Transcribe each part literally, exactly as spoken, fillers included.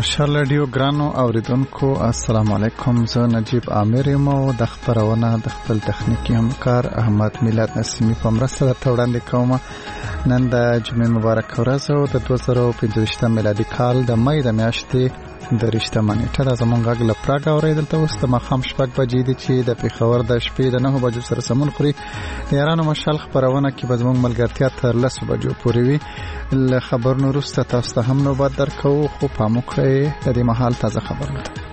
مشال رادیو ګرانو اوریدونکو السلام علیکم. زه نجیب عامر یم او د خبرونه د خپل تخنیکی همکار احمد میلاد نسیمی په مرسته درته وړاندې کوم. نن د جمعې مبارک ورځ او د دوه زره پنځه میلادي کال د مې د میاشتې د رښتمه نیټه د زمونږ غږ له پراګ اورېدل ته اوس د ماښام شپږ بجې دي چې د پېښور د شپې د نهو بجو سره سمون خوري. د یارانو مشال خبرونه کې به زمونږ ملګرتیا تر لسو بجو پورې وي. له خبرونو وروسته تاسو ته هم نوبت درکوو، خو پام وکړئ د دې مهال تازه خبرونه ده.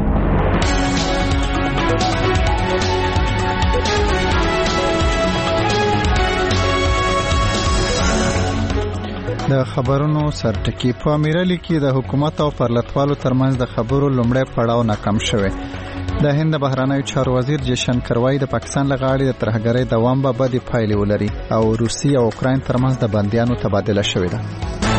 د خبرونو سرټکی په امیرالي کې د حکومت او پرلتوالو ترمنځ د خبرو لومړی پړاو ناکام شوی. د هند بهرنیو چارو وزیر جیشن کروای د پاکستان لغاړي د ترهګرۍ دوام به بدې پایلې ولري او روسي او اوکراین ترمنځ د بندیانو تبادله شوې ده.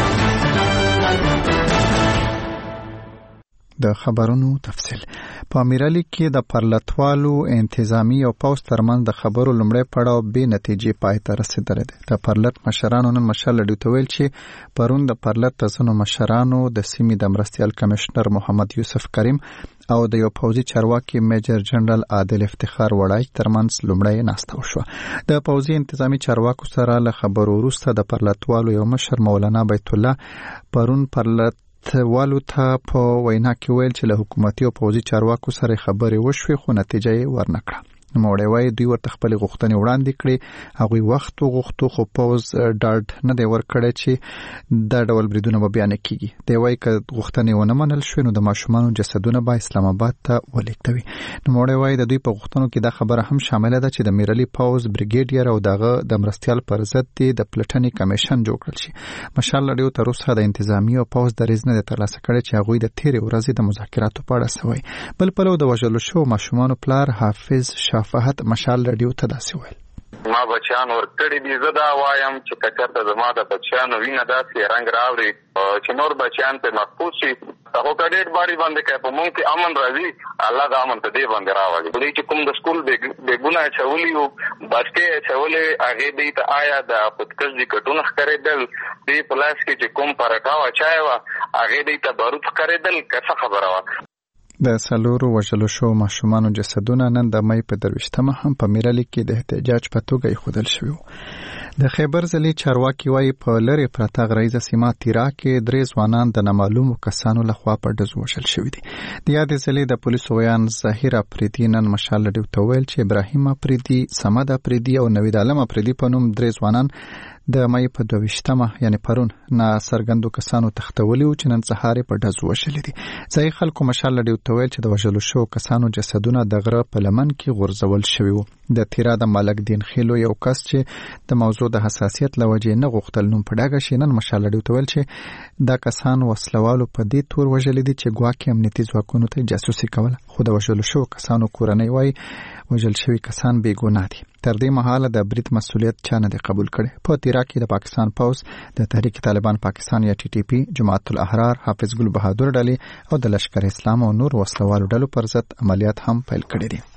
د خبرونو تفصیل په امیرالي کې د پرلتوالو انتظامی او پوست ترمنځ د خبرو لومړی پړاو به نتیجې پای ته رسیدلی دی. د پرلت مشرانو نن مشال لډو ته ویل چې پرون د پرلت د ځینو مشرانو د سیمې د مرستیال کمشنر محمد یوسف کریم او د یو پوځي چارواکي میجر جنرال عادل افتخار وړای ترمنځ لومړی ناسته وشوه. د پوځي انتظامی چارواکو سره له خبرو وروسته د پرلتوالو یو مشر مولانا بیت الله پرون پرلت والو ته په وینا کې ویل چې له حکومتي او پوځي چارواکو سره خبرې وشوې خو نتیجه یې ورنکړه. نوموړی وایي دوی ورته خپلې غوښتنې وړاندې کړې، هغوی وخت وغوښتو خو پوځ ډاډ نه دی ورکړی چې دا ډول بریدونه به بیا نه کیږي. دی وایي که غوښتنې ونه منل شوې نو د ماشومانو جسدونه به اسلام آباد ته ولیږدوي. نوموړی وایي د دوی په غوښتنو کې دا خبره هم شامله ده چې د میرالي پوځ بریګیډیر او دغه د مرستیال پر ضد د پلټنې کمیشن جوړ کړل شي. مشال لډیو تر اوسه د انتظامی او پوځ دریځ نه دی ترلاسه کړی چې هغوی د تیرې ورځې د مذاکراتو په اړه څه وایي. بل پلو د وژلو شوو ماشومانو پلار حافظ فهد مشال رادیو ته داسې ویل: ما بچیان ورکړي دي، زه دا وایم چې کچرته زما د بچیانو وینه داسې رنګ راوړي چې نور بچیان په محفوظ شي. هغه کډېټ باری باندې کوي په مونږ کې امن راځي، الله دا امن ته دې باندې راوړي. دوی چې کوم د سکول بیګونه چولي او بچې چولې هغه دې ته آیا د خودکش دي کټونه ښکارېدل، دې پلاس کې چې کوم پرکاوه چای وا هغه دې ته بارود ښکارېدل، څه خبره وا. د څلورو وژلو شوو ماشومانو جسدونه نن د مې په درویشتمه هم په میرالي کې د احتجاج په توګه ایښودل شوي وو. د خیبر ضلعې چارواکي وایي په لرې پرته غریزه سیمه تیرا کې درې ځوانان د نامعلومو کسانو لخوا په ډزو وژل شوي دي. د یادې ضلعې د پولیسو ویان ظاهر افریدي نن مشال لډیو ته ویل چې ابراهیم افریدي، صمد افریدي او نوید عالم افریدي په نوم درې ځوانان د مې په دویشتمه یعنی پرون نه سرګندو کسانو تختولي او چې نن سهار په ډزو وشلې دي. ځای خلکو مشال لډیو ته ویل چې د وژلو شوو کسانو جسدونه د غره په لمن کې غورځول شوي وو. د تیرا د ملک دین خیلو یو کس چې د موضوع د حساسیت لوجې نه غوښتل نوم په ډاګه شي نن مشال لډیو ته ویل چې دا کسان وسلوالو په دې تور وژلې دي چې ګواکې امنیتي ځواکونو ته جاسوسي کوله، خو د وژلو شوو کسانو کورنۍ وایي وژل شوي کسان بې ګناه دي. تر دې مهاله د برید مسؤلیت چا نه دی قبول کړی. په تیرا کې د پاکستان پوځ، د تحریک طالبان پاکستان یا ټي ټي پی، جماعت الاحرار، حافظ ګل بهادر ډلې او د لشکر اسلام او نور وسلوالو ډلو پر ضد عملیات هم پیل کړي دي.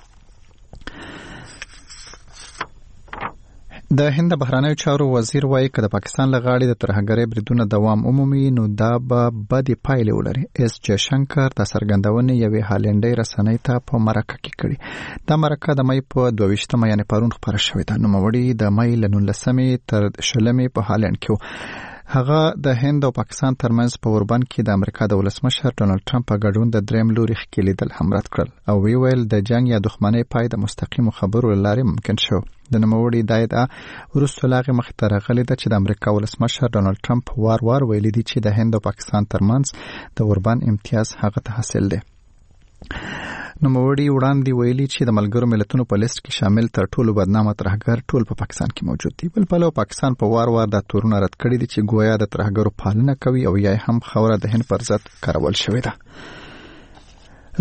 د هند بهرنیو چارو وزیر وایي که د پاکستان لغاړي د ترهګرۍ بریدونه دوام عمومي نو دا به بدې پایلې ولري. اس جیشنکر د څرګندونې یوې هالنډۍ رسنۍ ته په مرکه کې کړي. دا مرکه د مې په دویشتمه یعنی پرون خپره شوې ده. نوموړي د مې له نولسمې تر شلمې په هالند کې هغه د هند او پاکستان ترمنځ په اوربند کې د امریکا د ولسمشر ډونالد ټرمپ په ګډون د دریم لوري ښکې لیدل هم رد کړل او وی ویل د جنگ یا دښمنۍ پای د مستقیمو خبرو له لارې ممکن شو. د نوموړي دا ادعا وروسته له هغې مخې ته راغلې ده چې د امریکا ولسمشر ډونالد ټرمپ وار وار ویلي دي چې د هند او پاکستان ترمنځ د اوربند امتیاز هغه ته حاصل دی. نوموړي وړاندې ویلي چې د ملګرو ملتونو په لیست کې شامل تر ټولو بدنامه ترهګر ټول په پاکستان کې موجود دي. بل پلو پاکستان په وار وار دا تورونه رد کړي دي چې ګویا د ترهګرو پالنه کوي او یا هم خوره د هند پر ضد کارول شوې ده.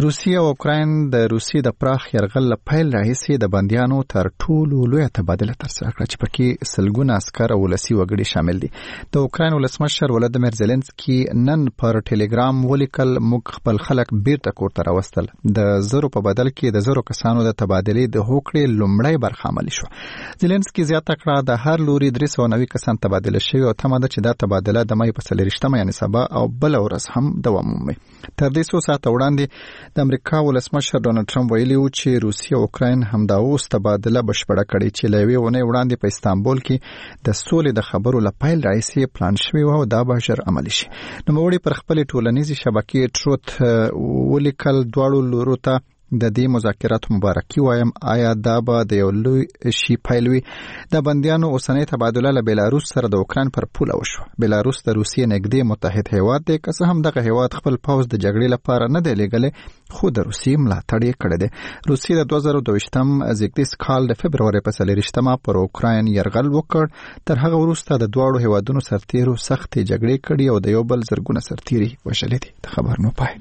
روسیه او اوکراین د روسیې د پراخ یرغل له پیل راهیسې د بندیانو تر ټولو لویه تبادله ترسره کړه چې پکې سلګونه عسکر او ولسي وګړي شامل دي. د اوکراین ولسمشر ولادیمیر زيلنسکي نن پر ټلګرام ولیکل موږ خپل خلک بیرته کور ته راوستل. د زرو په بدل کې د زرو کسانو د تبادلې د هوکړې لومړی برخه عملي شو. زيلنسکي زیاته کړه د هر لوري درې سوه نوي کسان تبادله شوي او تمه ده چې دا تبادله د مای په څلېرویشتمه یعنې سبا او بله ورځ هم دوام ومومي. تر دې څو ساعته وړاندې د امریکا ولسمشر ډونالد ټرمپ ویلي و چې روسیه او اوکراین همدا اوس تبادله بشپړه کړې چې له یوې اونۍ وړاندې په استانبول کې د سولې د خبرو له پیل راهیسې پلان شوی و او دا به ژر عملي شي. نوموړي پر خپلې ټولنیزې شبکې ټروت ولیکل دواړو لورو ته د دې مذاکراتو مبارکي وایم. آیا دا به د یو لوی شي پیل وي؟ د بندیانو اوسنۍ تبادله له بیلاروس سره د اوکراین پر پوله وشوه. بیلاروس د روسیې نږدې متحد هیواد دی، که څه هم دغه هیواد خپل پوځ د جګړې لپاره نه دی لېږلی، خو د روسیې ملاتړ یې کړی دی. روسیې د دوه زره دویشتم زیږدیز کال د فبرورۍ په څلېرویشتمه پر اوکراین یرغل وکړ. تر هغه وروسته د دواړو هیوادونو سرتیرو سختې جګړې کړي او د یو بل زرګونه سرتیري وژلي دي. د خبرونو پای.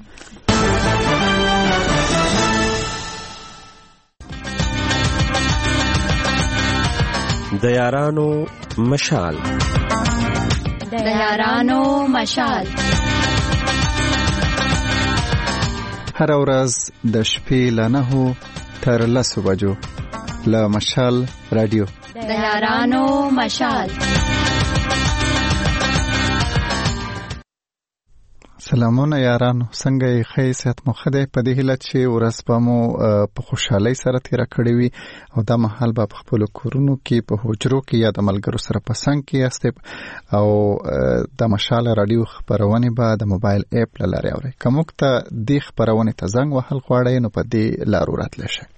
د یارانو مشال د یارانو مشال هر ورځ د شپې له نهو تر لسو بجو له مشال رادیو د یارانو مشال. سلامونه یارانو، څنګه یې؟ ښه صحت مو ښه دی؟ په دې هیله چې ورځ به مو په خوشحالۍ سره تېره کړې وي او دا مهال به په خپلو کورونو کې په حجرو کې یا د ملګرو سره په څنګ کې یاستئ او د مشال راډیو خپرونې به د موبایل اپ له لارې اورئ. که موږ ته دې خپرونې ته زنګ وهل غواړئ نو په دې لارو راتلی شئ.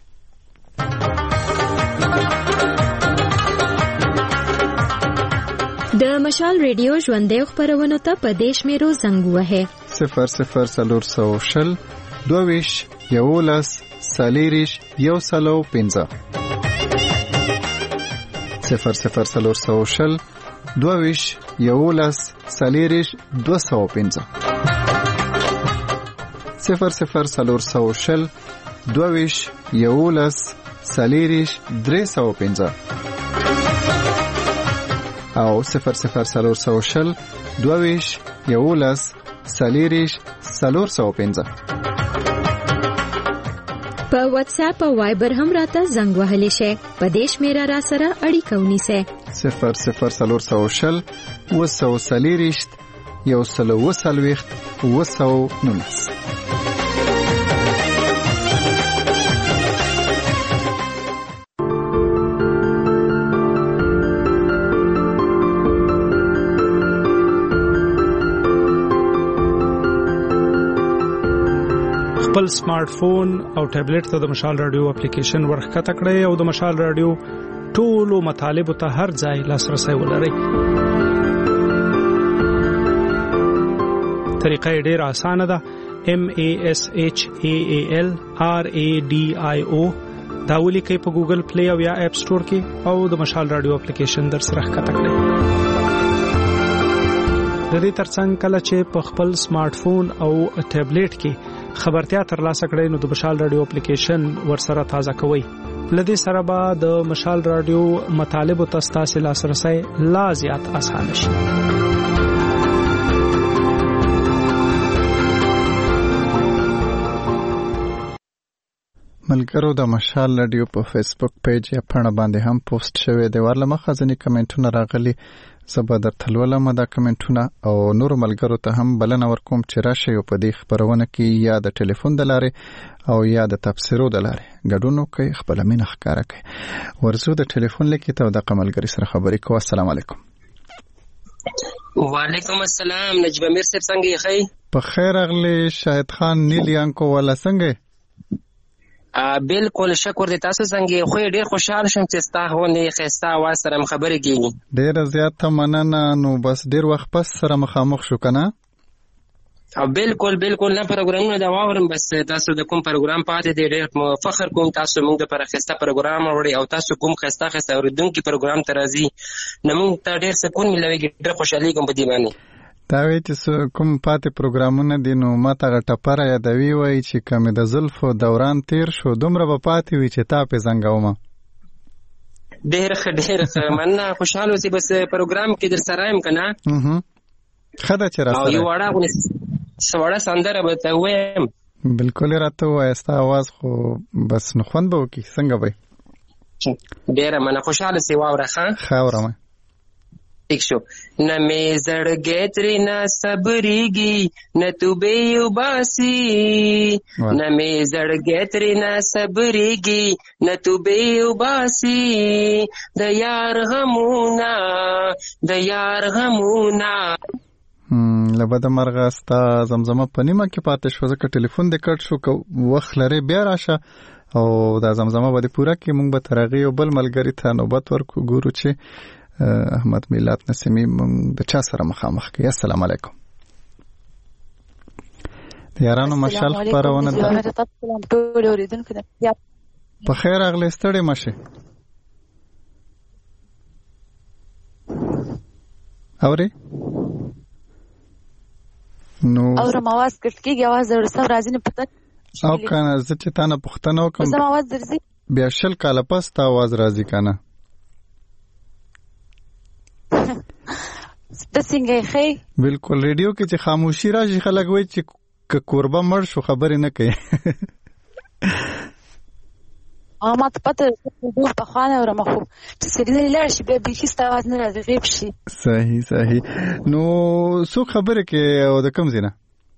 د مشال ریډیو ژوندۍ خپرونو ته په دې شمیرو زنګ ووهئ: صفر صفر څلور سوه شل دوه ویشت یولس څلېرویشت یو سلو پنځه صفر صفر څلور سوه شل دوه ویشت یولس څلېرویشت دوه سوه پنځه صفر صفر څلور سوه شل دوه ویشت یولس څلېرویشت درې سوه پنځه او صفر صفر څلور سوه شل دوه ویشت یولس څلېرویشت څلور سوه پنځه. په واتس اپ او وایبر هم راته زنګ وهلی شئ. په دې شمیره را سره اړیکه ونیسئ: صفر صفر څلور سوه شل اووه سوه څلېرویشت یو سل اووه څلوېښت اووه سوه نولس. خپل سمارټ فون او ټابلیټ ته د مشال رادیو اپلیکیشن ورښکته کړئ او د مشال رادیو ټولو مطالبو ته هر ځای لاسرسی ولرئ. طریقه یې ډېره اسانه ده. M A S H A A L R A D I O دا ولیکئ په ګوګل پلی او یا اپ سټور کې او د مشال رادیو اپلیکیشن در سره ښکته کړئ. د دې ترڅنګ کله چې په خپل سمارټ فون او ټابلیټ کې خبرتیا ترلاسه کړئ نو د مشال رادیو اپلیکیشن ورسره تازه کوئ. لدې سره به د مشال رادیو مطالبو ته ستاسو لاسرسی لا زیات اسانه شي. ملګرو، د مشال رادیو په فیسبوک پیج یا پاڼه باندې هم پوسټ شوی دی. ورله مخه ځینې کمنټونه راغلي، زه به درته لولم دا کمنټونه او نورو ملګرو ته هم بلنه ورکوم چې راشئ او په دې خپرونه کې یا د ټلیفون د لارې او یا د تبصرو د لارې ګډون وکړئ، خپله مینه ښکاره کړئ. ورځو د ټلیفون لیکې ته او دغه ملګري سره خبرې کوو. السلام علیکم. وعلیکم السلام. نجیب امیر صاحب څنګه یې؟ ښه په خیر راغلی. شاهد خان نیل یانکو والا څنګه؟ بالکل شکر دې. تاسو څنګه؟ خو ډېر خوشحال شم چې ستا هونې ښایسته اواز سره خبرې کېږي. ډېره زیاته مننه. نو بس ډېر وخت پس سره مخامخ شو که نه؟ او بالکل بالکل نه پروګرامونه دا واورم. بس تاسو د کوم پروګرام پاتې دی ډېر فخر کوم. تاسو موږ دپاره ښایسته پروګرام راوړئ او تاسو کوم ښایسته ښایسته اورېدونکي پروګرام ته راځي نو موږ ته ډېر سکون میلاویږي. ډېر خوشحالېږم په دې باندې. دا وی چې کوم پاتې پروګرامونه دي نو ما ته ټپره یادوي وایي چې کمې د زلفو دوران تیر شو دومره به پاتې وي چې تا پې زنګومه. ډېر ښه ډېر ښه مننه خوشحال اوسې. بس پروګرام کې در سره یم که نه ښه ده چې را او یو وړه غونې څه وړه سندره به ته ووایم. بلکل یې راته ووایه ستا اواز خو بس نو خوند به وکړي څنګه به ډېره مننه خوشحاله سې واوره ښه ښه اورم ٹھیک شو. نه مې زړګی ترې نه صبرېږي نه توبې وباسي نه مې زړګی ترې نه صبرېږي نه توبې وباسي د یار غمونه د یار غمونه. له بده مرغه ستا زمزمه په نیمه کې پاتې شوه ځکه ټلیفون دې کټ شو که وخت لرې بیا راشه او دا زمزمه به دې پوره کړي. موږ به تر هغې یو بل ملګري ته نوبت ورکو ګورو چې احمد میلاد نسیمی موږ د چا سره مخامخ کوي. السلام علیکم. د یارانو مشال خپرونه ده. په خیر راغلی ستړی مه شې. اورې نو اورم اواز کټ کېږي اواز ورسم راځي نه پته او که نه زه چې تا نه پوښتنه وکړم بیا شل کاله پس تا اواز راځي که نه ته څنګه یې ښې؟ بلکل ریډیو کې چې خاموشي راشي خلک وایي چې که کوربه مړ شو خبرې نه کوي. ما ته پته ډېر پخوانه اورم خو چې سړي لاړ شي بیا بیخي ستا اواز نه راځي غیب شي. صحیح صحیح. نو څوک خبرې کوي او د کوم ځای نه؟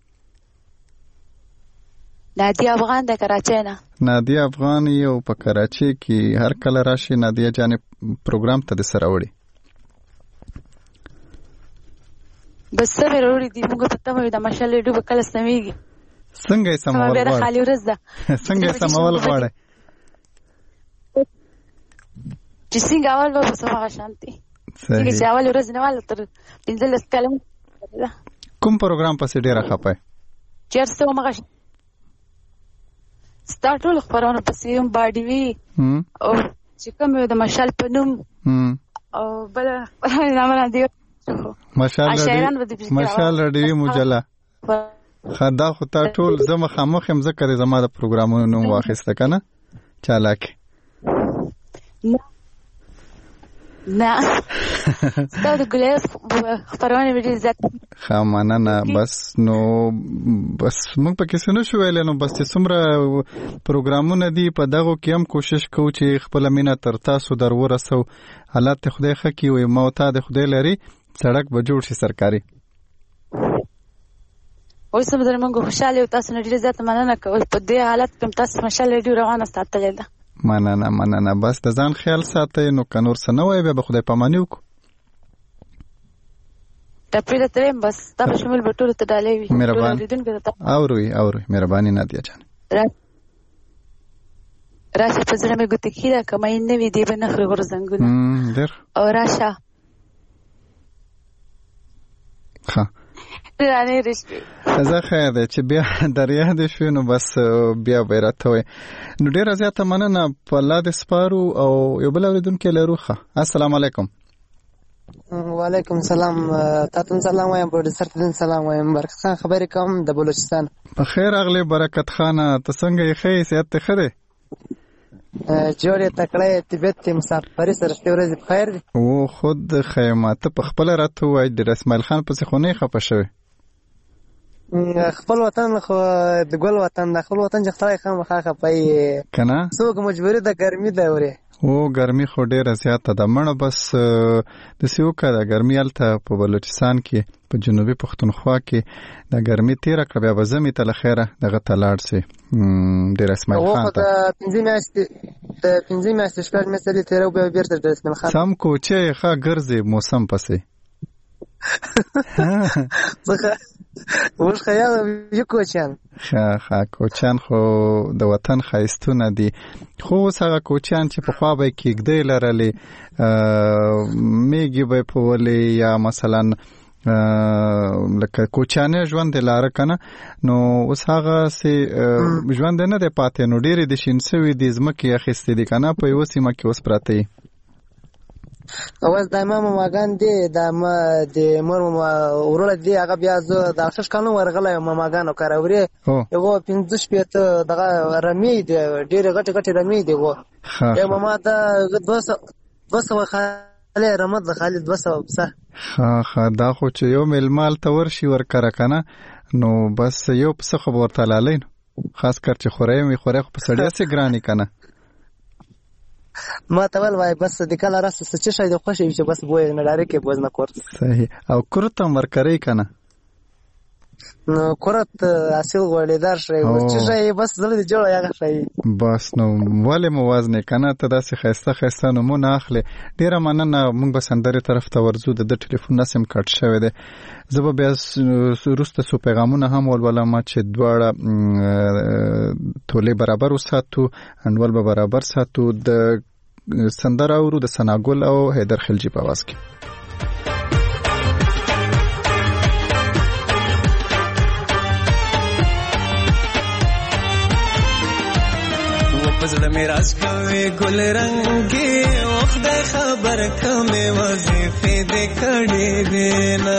نادیه افغان د کراچۍ نه. نادیه افغان یو په کراچۍ کې هر کله راشي نادیه جانې پروګرام ته د سره وړي. بس څه مې راوړي دي موږ ته تمه وي د مشال ریډیو به کله سمېږي. څنګه یې سمول غواړئ؟ خالي ورځ ده څنګه یې سمول غواړئ؟ چې څنګه اول به بس هغه شانتي څنګه چې اول ورځ نه واله تر پنځلس کاله کوم پروګرام پسې ډېره خپه یې؟ چېر څه ومغه ستا ټول خپرونه پسې یم باډي وي او چې کوم یو د مشال په نوم او بله نامه نه دی مشال رډیوي مجله. دا خو تا ټول زه مخامخ یم ځکه د زما د پروګرامونو نوم واخیسته که نه چالاکې نه ستا د ګلیاس خپرونې مې ډېرې زیات ښه مننه. بس نو بس موږ پکې څه نه شو ویلی نو بس چې څومره پروګرامونه دي په دغو کې هم کوشش کوو چې خپله مینه تر تاسو در ورسو. حالات ته خدای ښه کړي وي ما او تا د خدای لري سړک به جوړ شي سرکاري. اوس هم در موږ خوشحاله یو تاسو نه ډېره زیاته مننه کوو په دې حالت کې هم تاسو مشال ریډیو روانه ساتلې ده. مننه مننه. بس د ځان خیال ساتئ نو که نور څه نه وایي بیا به خدای پاماني وکړو. ټپې درته وایم بس ستا په شمول به ټولو ته ډالۍ وي. مهرباني اورئ اورئ مهرباني نادیه جان. راشه په زړه مې ګوتې کښېږده که مین نه وي دی به نه خوري غورځنګونه او راشه ښه رانې رشوې زه خیر دی چې بیا در یادې شوې نو بس بیا به یې راته وایي. نو ډېره زیاته مننه په الله دې سپارو او یو بل اورېدونکی لرو. ښه السلام علیکم. وعلیکم سلام. تاته سلام وایم پروډوسر ته سلام وایم. برکت خان خبرې کوم د بلوچستان. په خیر راغلی برکت خانه ته څنګه یې ښه یې صحت دې ښه دی؟ جوړ یې تکړه یې طبیعت یې مسافري سره شپې ورځې په خیر دي؟ او خود ښه ما ته په خپله راته ووایي د اسماعیل خان پسې خو نه یې خفه شوې؟ خپل وطن خو د ګل وطن د خپل وطن چې خدای خامخا خفه یې که نه څوک مجبوري د ګرمي ده ورې او ګرمي خو ډېره زیاته ده مړه. بس داسې وکړه د ګرمي هلته په بلوچستان کې په جنوبي پښتونخوا کې د ګرمي تېره کړه بیا به زمي ته له خیره دغه ته لاړ سې ډېر اسماعیل خان ته. د پنځه میاشتې د پنځه میاشتې شپږ میاشتې تېره بیا بېرته د اسماعیل خان سم کوچی ښه ګرځې موسم پسې څخه اوس خیال یو کوچیان ښه ښه کوچیان خو د وطن ښایستونه دي خو اوس هغه کوچیان چې پخوا به یې کېږدۍ لرلې میږې به یې پولې یا مثلا لکه کوچیانې ژوند یې لاره که نه نو اوس هغسې ژوند یې نه دی پاتې نو ډېرې د شین سوي دي ځمکې اخیستې دي که نه په یوه سیمه کې اوس پراته یي. اول د امام ماګان دی د ما د مور ورول دی هغه بیا زه د اخش قانون ورغله ماګانو کاروري یو پنځه شپته دغه رمي دی ډېر غټ غټ رمي دی وو یو ماما دا دوه سوه خاله رمض خالد دوه سوه بسه ها ها دا خو چې یو ملمال ته ورشي ورکره کنه نو بس یو څه خبر تعالی خاص کر چې خورای می خورای خو په سړیا سي ګرانی کنه ما ته ول وای بس د کله راس څه شي د خوشي چې بس بوې نه لري کې بوز نه کور صحیح او کورته ورکرې کنه نو کورت اصل غوړې دار شي او چې شي بس زله دی جوړ یا شي بس نو ولې موازنه کنه ته داسې خسته خسته نو مون اخلي ډیره مننه مونږ به سندري طرف ته ورزو د ټلیفون نسم کټ شوی دی زه به بیا روسته سو پیغامونه هم ولوله ما چې دواړه ټولې برابر وساتو انول به برابر ساتو د سندره ورو د سناګل او حیدر خلجی په आवाज کې پزړه مې راز کوي ګل رنگي وخت خبر کمه وظیفه دې کړې دې نه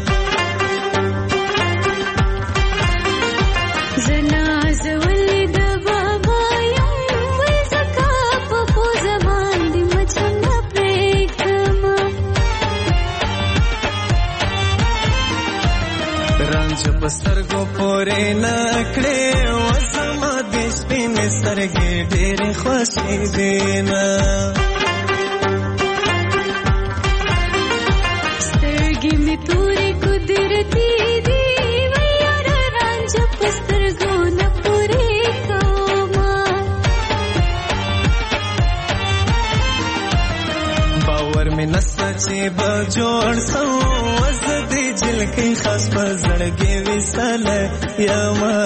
زناز ولید بابا یم وې زکا په زمان دې مچن پرېکم رانځ په سترګو پورې نکړې وسما دې سپین سترګې ډېر خوشې دي نه سترګې مې تورې قدرتي دي وې یار رانځ په سترګو نه پورې کومه باور مې نسته چې به جوړ سم وز دې جلکې خاص په زړګې وسله یما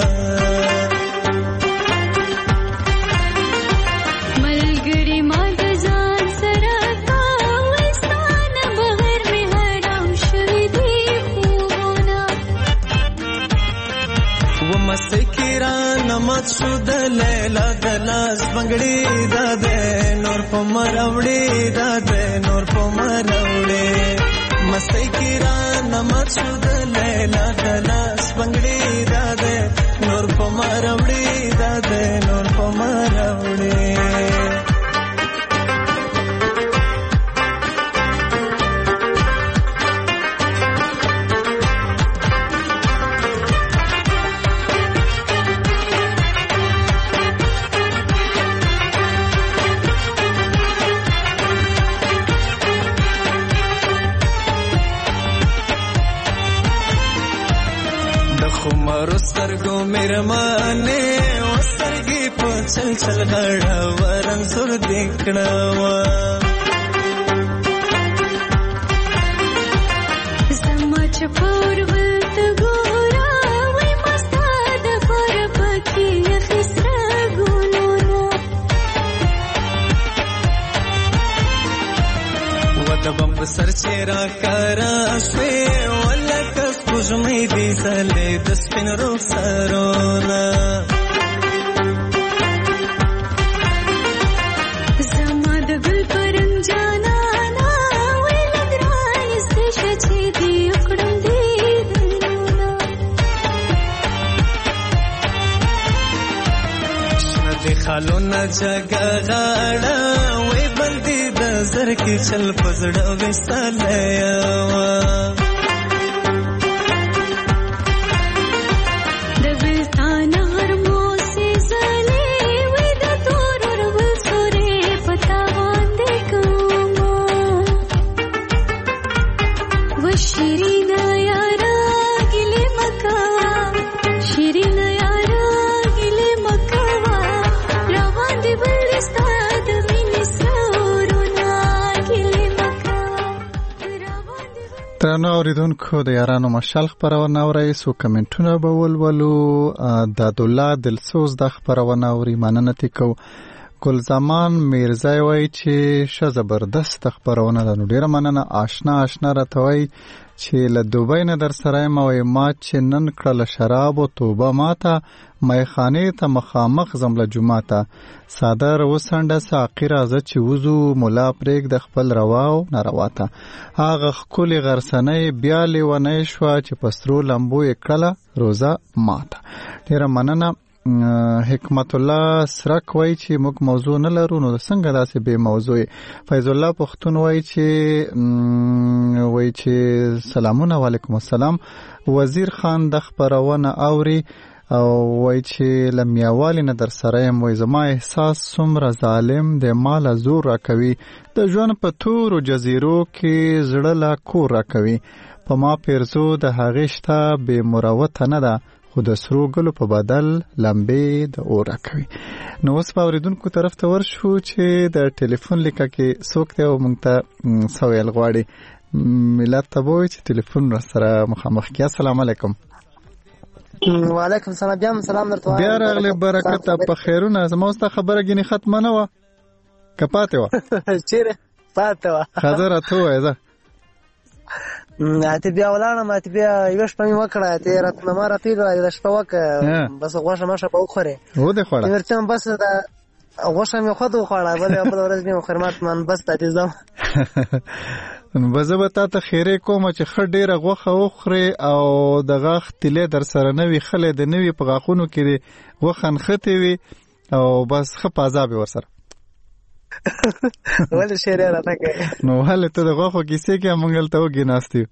مات شو د لیلا د لاس بنگړي دا ده نور په مروړي دا ده نور په مروړي مستي کی را نمات شو د لیلا د لاس بنگړي دا ده نور په مروړي دا ده نور په مروړي سترګو میرمانه وسترګې په چل چل غړا ورن سر دکړوا زما چپور ولت ګورا وای مستا د پر پکې خسرا ګونو وته بم سر چیرې کرا شوي ولکه سپوږمۍ دې سلې د سپین روح سرونه زما د ګل پرنګ جانانا وې لګران ستشه چې دې کړم دې دنونه شنه دې خالونه جګه غاړه وې بندې د زر کې چل پزړه وستاله یوا ترانو اوریدونکو د یارانو مشال خبرونه اورئ سو کمنټونه به ولولو د عبدالله دلسوز د خبرونه اوري مننه تکو ګل زمان میرزای وای چې ش زبردست خبرونه ده نو ډیره مننه آشنا آشنا راته وای چې له دوبۍ نه در سره یم او ما چې نن کړله شراب او توبه ماته میخانې ته مخامخ ځم له جومات ته څادر وڅنډه ساقي راځه چې وځو ملا پرېږده خپل روا او ناروا ته هغه ښکلې غرڅنۍ بیا لیونۍ شوه چې په سرو لمبو یې کړله روزه ماته. ډېره مننه. حکمت الله سرک وای چې موږ موضوع نه لرو نو څنګه داسې به موضوع. فیض الله پختون وای چې وای چې سلامونه وعلیکم السلام. وزیر خان د خبرونه اوري او وای چې لمیاوالی نه در سره یم وای زما احساس څومره ظالم د مال زور را کوي د ژوند په تورو جزیرو کې زړه لا کور را کوي په ما پیرزو د هغې شته بې مروته نه ده خو د سرو ګلو په بدل لمبې د اور کوي. نو اوس په اوریدونکو طرف ته ورشو چې د ټلیفون لیکه کې څوک دی او موږ ته څه ویل غواړي. ملت ته به وایي چې ټلیفون را سره مخامخ کړي. السلام علیکم. وعلیکم السلام. بیا هم سلام درته وایم. بیا راغلی برکت په خیرونه. زما اوس ته خبره ګینې ختمه نه وه که پاتې وه؟ چیرې پاتې وه؟ ښځه راته ووایه ځه. ته بیا ولاړم ته بیا یوه شپه مې وکړه ته راته ما راته ویل د شپه وکړه بس غوښه ماشه به وخورې ودې خوړه ورته بس د غوښه مې خود وخوړه بل بل ورځ مې خرمات من بس ته ځم به زه به تا ته خیرې کوم چې ښه ډېره غوښه وخورې او د غاښ تیلې در سره نه وي خلې د نه وي په غاښونو کې دې غوښه نښتې وي او بس ښه په عذاب یې ورسره ولې شعر یې راته کوي نو ولې ته د غوښو کیسې کې موږ هلته وږي ناست یو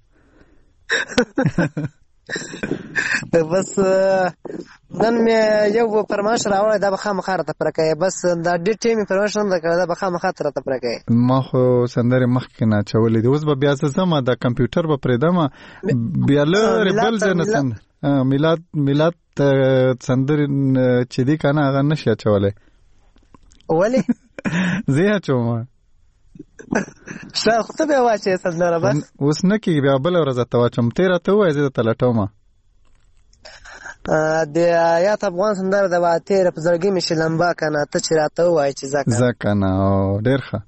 بس نن مې یو فرمایش راوړی دا به خامخا راته پوره کوي بس دا ډېر ټیم مې فرمایش نه ده کړی دا به خامخا راته پوره کوي. ما خو سندرې مخکې نه اچولې دي اوس به بیا زه ځم د کمپیوټر به پرېږدم بیا لرې بل ځای نه سند میلاد میلاد سندرې چې دي که نه هغه نه شي اچولی. ولې؟ زه یې اچوم ښه خو ته بیا واچوې سندره بس اوس نه کېږي بیا بله ورځ ته واچوم ته یې راته ووایه زه درته لټوم. د آیات افغان سندره ده به تېره په زړګي مې شي لمبا که نه ته چې راته ووایې چې ځه که ځه که نه ډېر ښه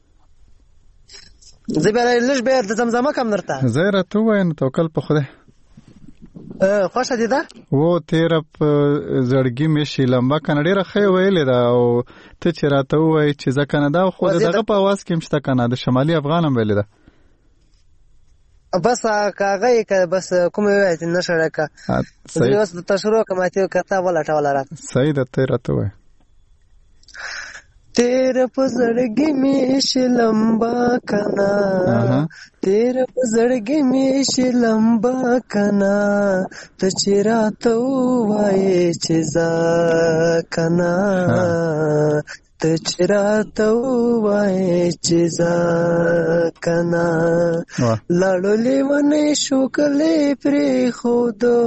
زه بیا لږ بیا د زمزمه کم درته زه یې راته ووایه نو توکل په خدای. خوښه دې ده؟ و تېره په زړګي مې شي لمبه که نه ډېره ښه یې ویلې ده او ته چې راته ووایې چې زه که نه دا خو د دغه په اواز کې هم شته که نه د شمالي افغان هم ویلې ده بس که هغه یې که بس کومې ووایې چې نه شړی که زه اوس درته شروع کړم اتې که ته ولټوله راته صحیح ده ته یې راته ووایه. تیرا په زړګي مې شي لمبا کنا تیرا په زړګي مې شي لمبا کنا ته چې راته ووایې چې ځه کنا ته چې راته ووایې چې ځه کنا لاړو لیونی شوکلې پرېښودو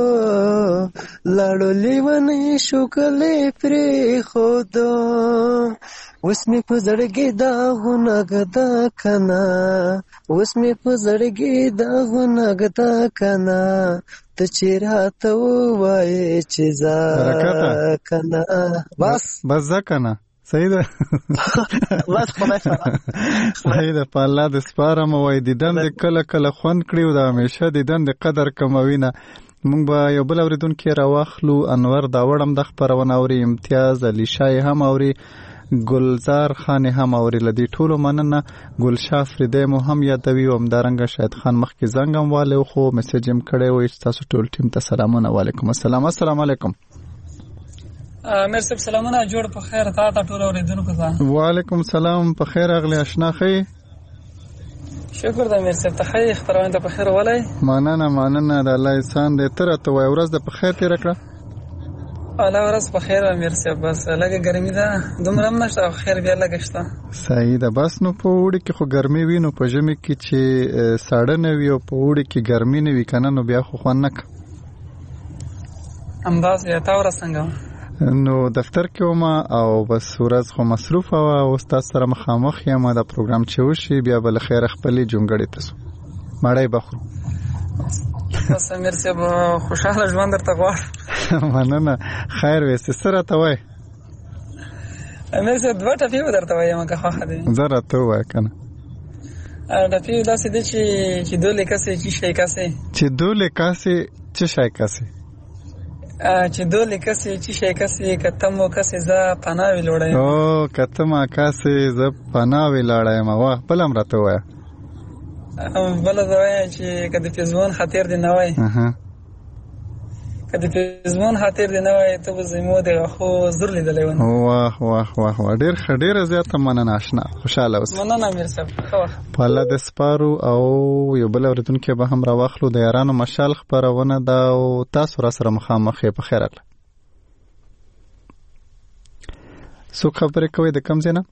لاړو لیونی شوکلې پرېښودو اوس مې په زړګي داغونه ږده کنا اوس مې په زړګي داغونه ږده کنا ته چې راته ووایې چې ځه کنا بس بس ځه کنا صحیح ده بس خدای سره صحیح ده په الله د سپارم وای دیدن د کله کله خوند کړي او د همیشه دیدن د قدر کموي نه. موږ به یو بل اورېدونکی راواخلو. انور داوړم د خپرونه اوري امتیاز علی شاه هم اوري ګلزار خان هم اوري له دې ټولو مننه. ګلشاه فریدی مو هم یادوي او همدارنګه شاهد خان مخکې زنګ هم والی خو میسیج هم کړی وایي چې تاسو ټول ټیم ته سلامونه. وعلیکم السلام. السلام علیکم. امیر صاحب سلامونه جوړ په خیر تا ته ټول اورېدونکو ته. وعلیکم السلام په خیر راغلی اشنا ښه شکر د امیر صاحب ته ښه خپرونه ته په خیر ولی مننه مننه د الله احسان دی. ته راته وایه ورځ د په خیر تېره کړه الله ورځ په خیر امیر صاحب بس لږه ګرمي ده دومره هم نشته خیر بیا لږه شته. صحیح ده بس نو په اوړي کې خو ګرمي وي نو په ژمي کې چې ساړه نه وي او په اوړي کې ګرمي نه وي که نه نو بیا خو خوند نه که همداسې تا ورځ څنګه نو دفتر کې وم او بس ورځ خو مصروفه وه اوس تاسو سره مخامخ یم دا پروګرام چې وشي بیا به له خیره خپلې جونګړې ته ځو مړی به خورو. بس امیر صاحب خوشحاله ژوند درته غواړم. مننه خیر ویستې څه راته وایې امیر صاحب دوه ټپې به درته وایم که خوښه دی زه راته ووایه که نه ډپی داسې دی چې چې دولې کسې چې شی کسې چې دولې کسې چې شی کسې چې دولې کسې چې شی کسې کتمو کسې زه پناوي لوړایم او کتمه کسې زه پناوي لوړایم واه بل هم راته وایه بل زه وایم چې که د پېزمون خاطر دی نه وای که د پېزمون خاطر دی نه وای ته به زمو د غاښو زور لیدلی ون واه واه واه واه ډېر ښه ډېره زیاته مننه اشنا خوشحاله اوسې مننه امیر صاحب ښه وخت په الله دې سپارو او یو بل اورېدونکی به هم راواخلو د یارانو مشال خپرونه ده او تاسو را سره مخامخ یې په خیر راغله څوک خبرې کوئ د کوم ځای نه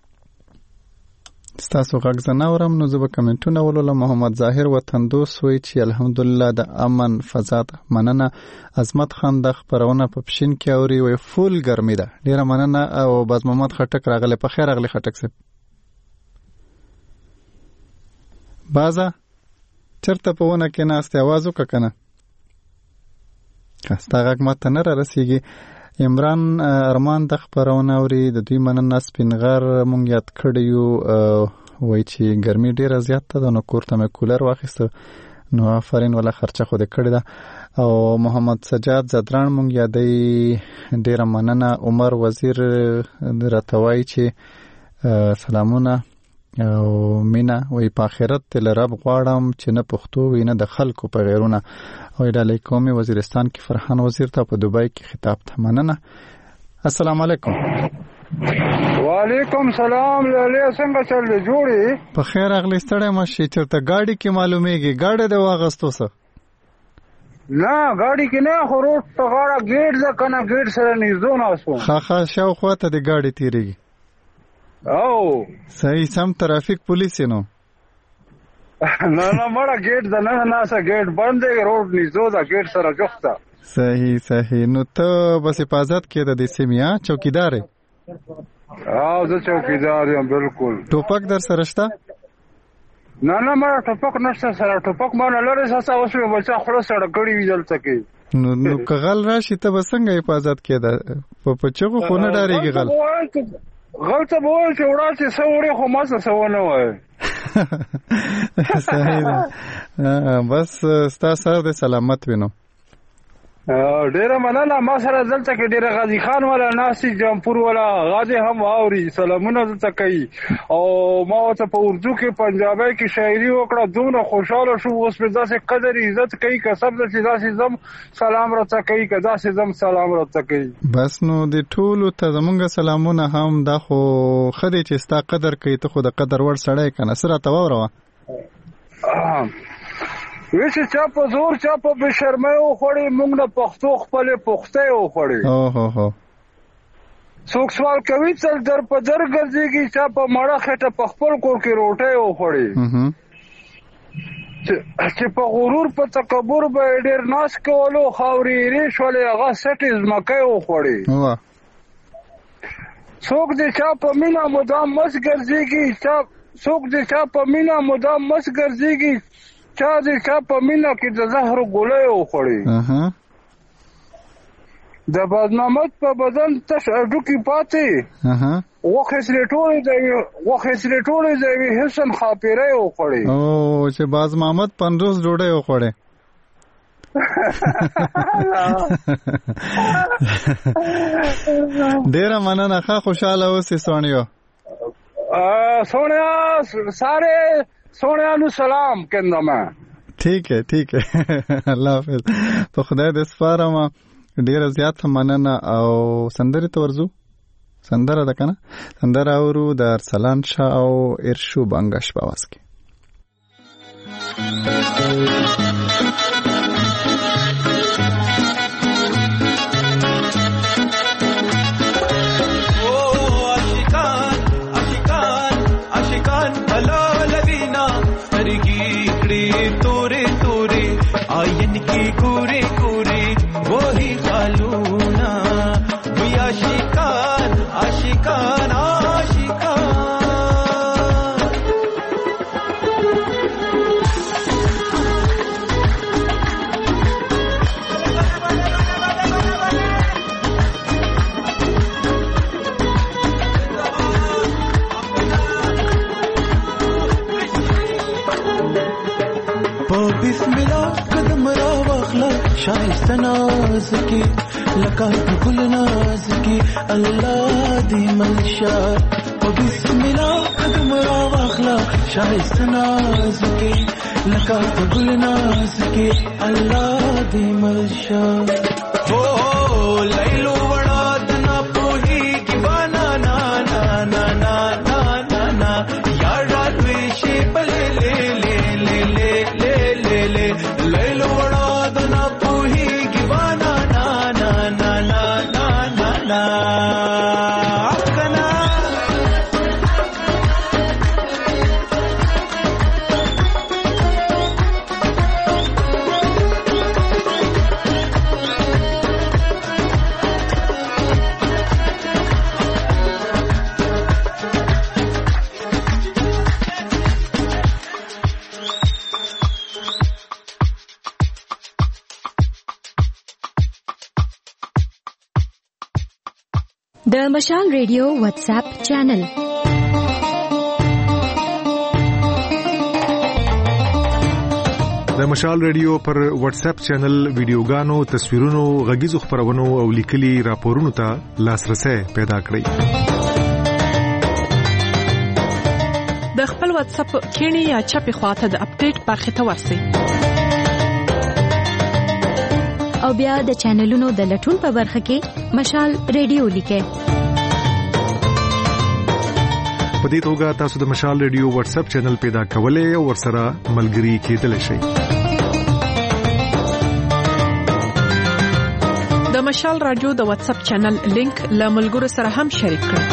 ستاسو غږ زه نه اورم نو زه به کمنټونه ولولم محمد ظاهر وطندوس وایي چې الحمدلله د امن فضا ده مننه عظمت خان د خپرونه په پښین کې اوري وایي فول ګرمي ده ډېره مننه او باز محمد خټک راغلی په خیر راغلی خټک صاحب بازه چېرته په ونه کې ناست اواز وکړه که نه ستا غږ ما ته نه را رسېږي عمران ارمان د خپرونه اوري د دوی مننه سپینغر مونږ یاد کړی یو وایي چې ګرمي ډېره زیاته ده نو کور ته مې کولر واخیسته نو آفرین ولا خرچه خو دې کړې ده او محمد سجاد زدران مونږ یادوي ډېره مننه عمر وزیر راته وایي چې سلامونه او مینا وای په آخرت ته لرب غواړم چې نه پښتو وي نه د خلکو په غیرونه او ډالۍ کومي وزیرستان کې فرحان وزیر ته په دوبای کې خطاب ته مننه السلام علیکم وعلیکم سلام لاله څنګه چل دی جوړي په خیر اغلی ستړی مشي چرته گاډي کې معلومیږي گاډي د واغستو سه نه گاډي کې نه خو روټ ته غاړه گیټ ده کنه گیټ سره نږدې ناسو خا خا شاو خواته د گاډي تیریږي او صحیح سم ترافیک پولیس نو نه نه مړه گیټ ده نه نه سه گیټ بند دی روډ نږدې ده گیټ سره جوخته صحیح صحیح نو ته بس حفاظت کې د دې سیمیا چوکیدار او زه چوکیدار یم بالکل ټوپک در سره شته نه نه مړه ټوپک نشته سره ټوپک مانه لري ساسا اوس به بچا خړو سره کړی ویل تکي نو نو کغل راشي ته بسنګ حفاظت کې ده په پچغو خو نه ډاریږي غل غل ته به وایي چې وړا چې څه وړې خو ما څه څه ونه وایي صحیح ده بس ستا سره د سلامت وینو ډیره مننه ما سره دلته کې ډیره غازی خان والا ناسي جمپور والا غازی هم اوري سلامونه دلته کوي او ما ته په اردو کې پنجابي کې شاعري وکړه دومره خوشاله شو اوس په داسې قدر عزت کوي که سب چې داسې زم سلام راته کوي که داسې زم سلام راته کوي بس نو د ټولو ته زمونږ سلامونه هم دا خو خدای چې ستا قدر کوي ته خو د قدر وړ سړی کنه سره ته وروه ویش چا په زور چا په بشرمۍ وخوړې موږ نه پښتو خپلې پختې وخوړې او هو هو څوک سوال کوي تل در په در ګرځېږي چا په مړه خټه په خپل کور کې روټۍ وخوړې چې په غرور په تکبر به ډېر ناس کولو خاورې ری شولې هغه سټې ځمکې وخوړې څوک دې چا په مینا مدام مس ګرځېږي چا څوک دې چا په مینا مدام مس ګرځېږي چا دې چا په مینا کې د زهر ګولۍ وخوړې د بدنامت په بدن تش اډوکې پاتې غوښې سرې ټولې د غوښې سرې ټولې د یوې حسن خاپیرۍ وخوړې او چې باز محمد پنځوس ډوډۍ وخوړې ډېره مننه ښه خوشحاله اوسې سونیو سونیا سارے سونیا نو سلام کہندا میں ٹھیک ہے ٹھیک ہے الله حافظ په خدای دې سپارم ډیره زیات مننه او سندره تورزو سندره ده کنه سندره اورو د ارسلان شاه او ارشو بنگش باواز کې شایسته ناز کی لکه ګل ناز کی الله دې منشا او بسم الله قدم را واخلا شایسته ناز کی لکه ګل ناز کی الله دې منشا او لیلو وړا دنا پوهی کی بانا نا نا نا نا نا نا یار دوی شی بل لے لے لے لے لے لے لے لیلو وړا دنا پوهی کی بانا نا نا نا نا نا نا نا د مشال ریډیو واتس اپ چینل د مشال ریډیو پر واتس اپ چینل ویډیوګانو، تصویرونو، غږیزو خبرونو او لیکلي راپورونو ته لاسرسي پیدا کړئ. د خپل واتس اپ کینی یا چپی خواته د اپډیټ برخه ته ورسئ او بیا د چینلونو د لټون په برخه کې مشال ریډیو لیکئ. په دې توګه تاسو د مشال ریډیو واتس اپ چینل پیدا کولای او ورسره ملګري کېدلی شئ. د مشال رادیو د واتس اپ چینل لینک له ملګرو سره هم شریک کړئ.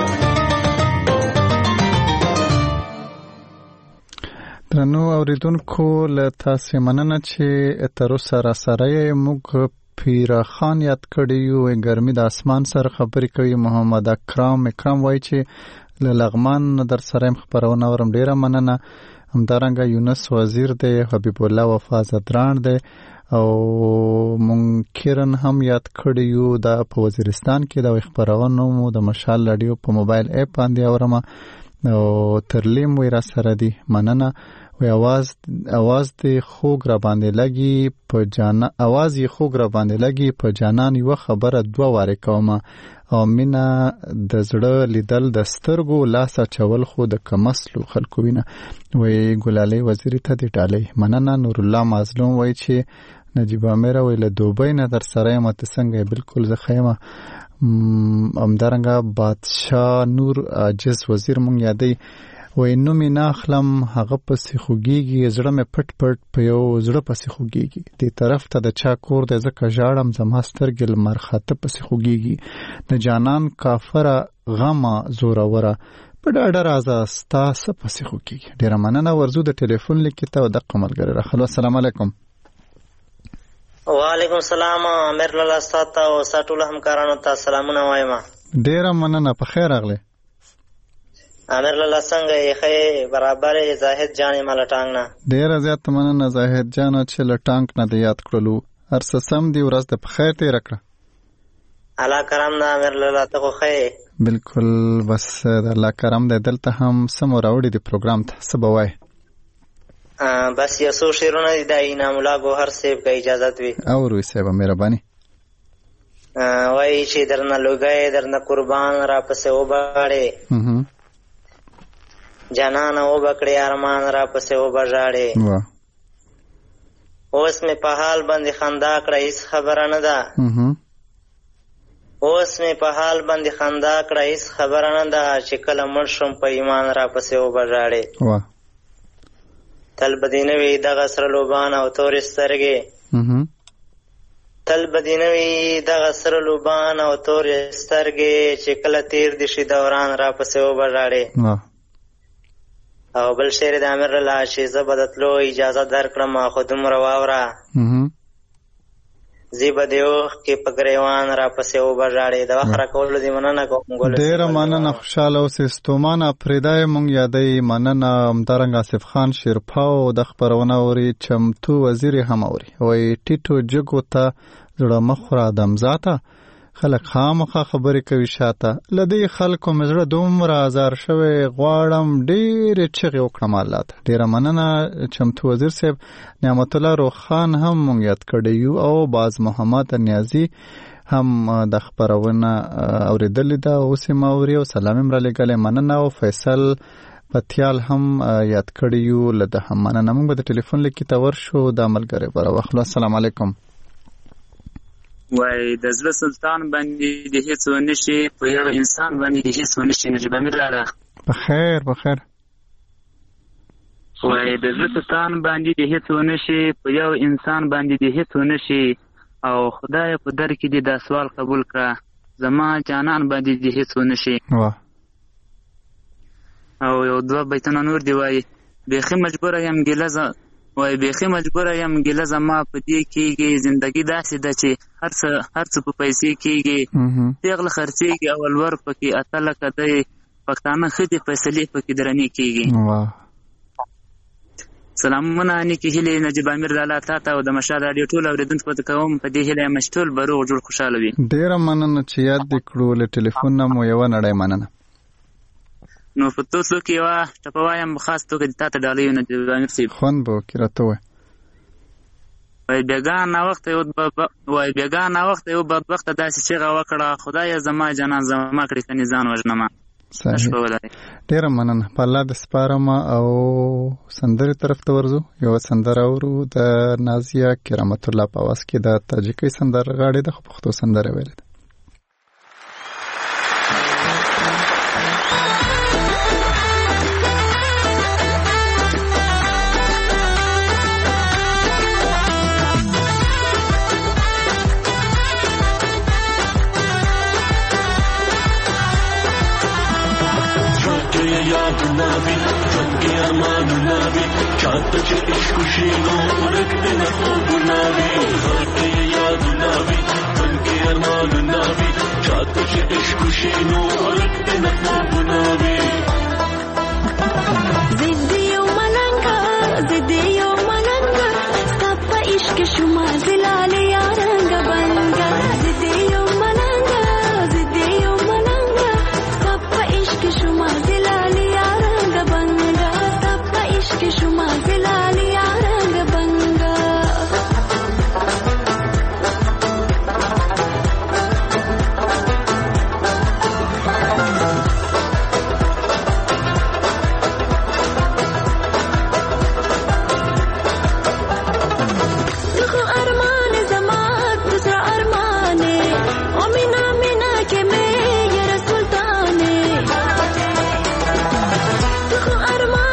درنو اوریدونکو له تاسو مننه چې تر اوسه سره موږ پیر خان یاد کړی یو ګرمي د اسمان سره خبرې کوي. محمد اکرام اکرام وایي چې له لغمان در سره خبرونه ورم ډیره مننه. همدارنګه یونس وزیر دی، حبیب الله وفا زدران دی او منکرن هم یاد کړی یو د په وزیرستان کې د خبرونه مو د مشال رادیو په موبایل اپ باندې اورم او ترلیم وی را سره دی مننه. وی आवाज आवाज دې خوګ را باندې لګي په جانا आवाज یې خوګ را باندې لګي په جانان یو خبره دوه واره کومه او مینا د زړه لیدل د سترګو لاسه چول خو د کمسلو خلکو وینه. وی ګلالي وزیر ته دی ډالۍ مننه. نور الله مظلوم وای چې نجیب امیر وی له دوبۍ نه در سره مت څنګه بالکل زخیمه. امدارنګه بادشاہ نور عجز وزیر مونږ یادې وای نو می ناخلم هغه پسې خوګيږي زړه مې پټ پټ په یو زړه پسې خوګيږي دې طرف ته د چا کور د زکه ژاړم زماستر ګل مرخته پسې خوګيږي د جانان کافره غما زوروره په ډاډه راځه ستاسو پسې خوګيږي. ډیر مننه. ورزو د ټلیفون لیکته او د قملګر راخلو. السلام علیکم. وعلیکم السلام. امیر الله ستاسو او ساتول همکارانو ته سلامونه وایم. ډیر مننه. په خیر راغله. امیر الله څنګه یې خې برابر زاهد جان ملټانګ نه. ډیر زیات مننه زاهد جان چې لټانګ نه دی یاد کړلو. ارسه سم دی ورځ د خیر ته راکړه. الله کرم نه امیر الله ته خو خې بالکل. بس د الله کرم د دلته هم سم راوړي دی پروګرام ته سبوای. بس یو څو شیرونه دی د انعام الله ګوهر صاحب کا اجازه وي. او روي صاحب مهرباني. وای چې درنه لوګي درنه قربان را پسې وباړې جانان او بکړې ارمان را پسې وباړې واه اوس مې په حال باندې خندا کړه هیڅ خبره نه ده. اوس مې په حال باندې خندا کړه هیڅ خبره نه ده چې کله مړ شم په ایمان را پسې وباړې. واه تل بدینوي دغه سره لوبان او تورې سترګې تل بدینوي دغه سره لوبان او تورې سترګې چې کله تیر دي شي دوران را پسې وباړې. او بل شعر د امیر الله چې زه به د تلو اجازه درکړم خو دومره واوره زی به د اوښکې په ګریوان را پسې وباړې. د وخت راکولو دې مننه کوم. ډېره مننه. خوشحاله اوسې. ستومانه پرېدای مونږ یادوي. مننه. همدارنګه آصف خان شیرپاو د خپرونه اوري. چمتو وزیر هم اوري. وایي ټیټو جګو ته زړه مه خوره دم ذاته خلک خامخا خبرې کوي شاته لدې خلکو مزړه دومره ازار شوی غواړم ډېرې چغې وکړم الله ته. ډېره مننه چمتو وزیر صاحب. نعمت الله روخان هم مونږ یاد کړی یو او باز محمد نیازي هم د خبرونه اورېدلې ده اوس یې ما اوري او سلام یې رالیږلی. مننه. او فیصل پتیال هم یاد کړی یو له ده هم مننه. موږ به د ټلیفون لیکې ته ورشو د ملګري به راواخلو. السلام علیکم. وای د زړه سلطان باندې د هیڅ ونه شي په یو انسان باندې د هیڅ ونه شي. نجیب امیر راغله. بخیر بخیر. وای د زړه سلطان باندې د هیڅ ونه شي په یو انسان باندې د هیڅ ونه شي او خدای په در کې دې دا سوال قبول کړه زما جانان باندې د هیڅ ونه شي. او یو دوه بیتونه نور دی وای بیخي مجبوره یم ګیله ز وای بیخي مجبوره یم ګیله زما په دې کېږي زندګي داسې ده چې هر څه هر څه په پیسې کېږي پیغله خرڅېږي او ولور پکې اته لکه دی پښتانه ښځې فیصلې پکې درنې کېږي. سلامونه نیکې هیلې نجیب امیر د الله تا ته او د مشال راډیو ټول اورېدونکو ته کوم په دې هیله یم چې ټول به روغ جوړ خوشحاله وي. ډېره مننه چې یاد دې کړو. له ټلیفون نه مو یوه نړۍ مننه. نو په توسو کې یوه ټپه وایم خاص توګه د تا ته ډالۍ وي نجیب امیر صاحب. خوند به وکړي راته ووایه. وای بېګا ناوخته یو وای بېګا ناوخته یو بدبخته داسې چیغه وکړه خدایه زما جانان زما کړې کنې ځان وژنمه. صحیح. ډېره مننه. په الله د سپارم او سندرې طرف ته ورځو. یوه سندره اورو د نازیه کرامت الله په اواز کې د تاجکۍ سندرغاړې ده خو پښتو سندره ویلې ده. نابی جنگی امان نابی چاہتا چه عشق شینو رکھتے نہ خوب نابی جنگی یاد نابی جنگی امان نابی چاہتا چه عشق شینو رکھتے نہ خوب نابی زدیو ملنگا زدیو ملنگا سب عشق شما زلال یارنگ بنگا زدیو ملنگا زدیو ملنگا سب عشق شما زلال que shuma zilali arang banga Tukhu arman zamat dusra armane o mina mina ke me ye sultane Tukhu arman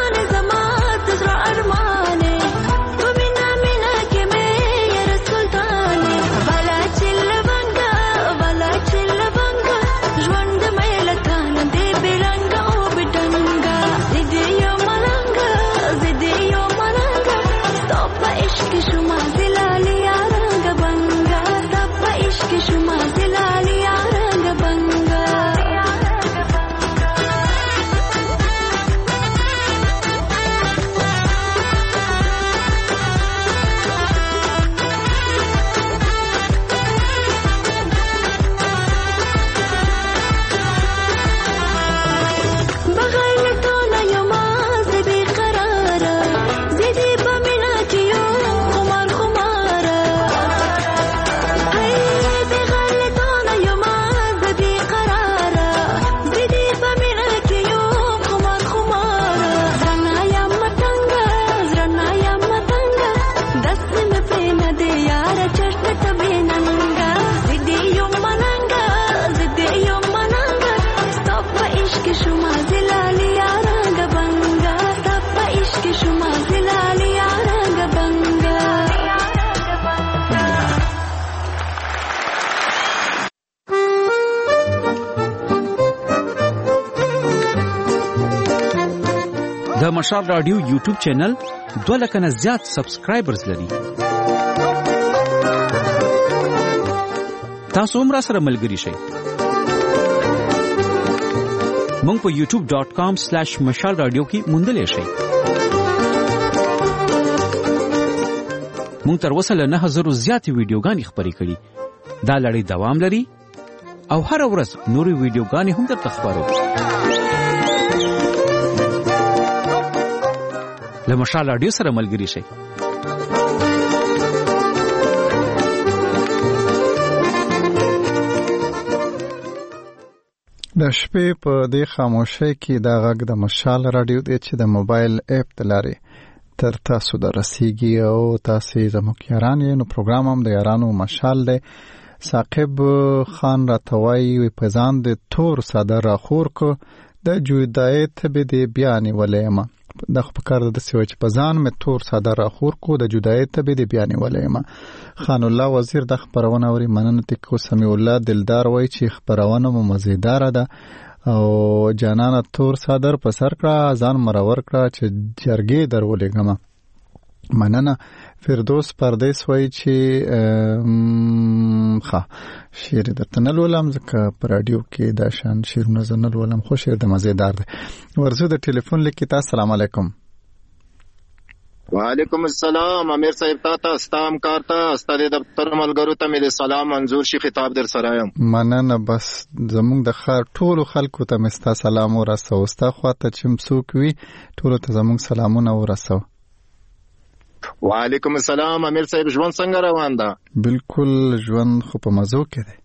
د مشال رادیو یوټیوب چینل دوه لک نه زیات سبسکرایبرز لري. تاسو هم را سره ملګری شئ. مونږ په یوټیوب ډاٹ کام سلیش مشال رادیو کې موندلې شئ. مونږ تر اوسه له نه هزار زیاتې ویډیوګانې خپرې کړې. دا لړۍ دوام لري او هر ورځ نوري ویډیوګانې هم درته خبرو. له مشال رادیو سره ملګري شئ. د شپې په دې خاموشۍ کې دا غږ د مشال رادیو دی چې د موبایل اپ د لارې تر تاسو د رسیږي او تاسو زموږ یاران یې. نو پروګرام هم د یارانو مشال دی. ثاقب خان راتوایی وی پزان د تور صدر راخور کو د جویدای تبه دی بیان ولیما د خپل کار د سوي چې پزان مې تور صدر راخور کو د جویدای تبه دی بیان ولیما. خان الله وزیر د خبرونه اوري مننه تکو سمي الله دلدار وای چې خبرونه مو مزیدار ده او جانانه تور صدر په سر کړه ځان مرور کړه چې جرګې درولېګم. مننه فردوس پردیس وای چې ښه شعر درته نه لولم ځکه په رادیو کې دا شان شعرونه زه نه لولم خو شعر د مزیدار دی. ورزو د ټلیفون لیکي تاسو سلام علیکم. وعلیکم السلام امیر صاحب تاسو استام کارتا استاد دفتر ملګرو ته مې سلام منظور شي خطاب در سره یم. مننه بس زموږ د خار ټولو خلکو ته مې ستا سلام ورسو ستا خواته چې څوک وي ټولو ته زموږ سلامونه ورسو. وعلیکم السلام امیر صاحب ژوند څنګه روان ده؟ بالکل ژوند خو په مزو کې دی.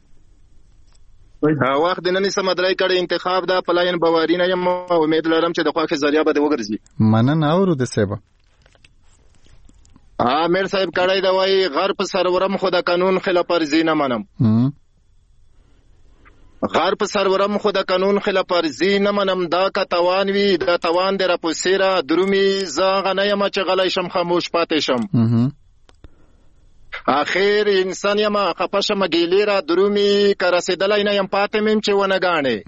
وخت د نن سم درای کړه انتخاب دا پلاین بواري نه یم امید لرم چې د خواخې ذریعہ به وګرځي. مننه اورو د سیبه امیر صاحب کړه دا وای غر په سرورم خو د قانون خلاف ورزي نه منم. غر په سرورم خو د قانون خلاف ورزي نه منم دا کا توان وی د توان در پوسیرا درومي زغه نه یم چې غلای شم خاموش پاتې شم. اخر انسان یم خپشه مګیلیرا درومي کرسیدلای نه یم پاتې مم چې ونه غاڼه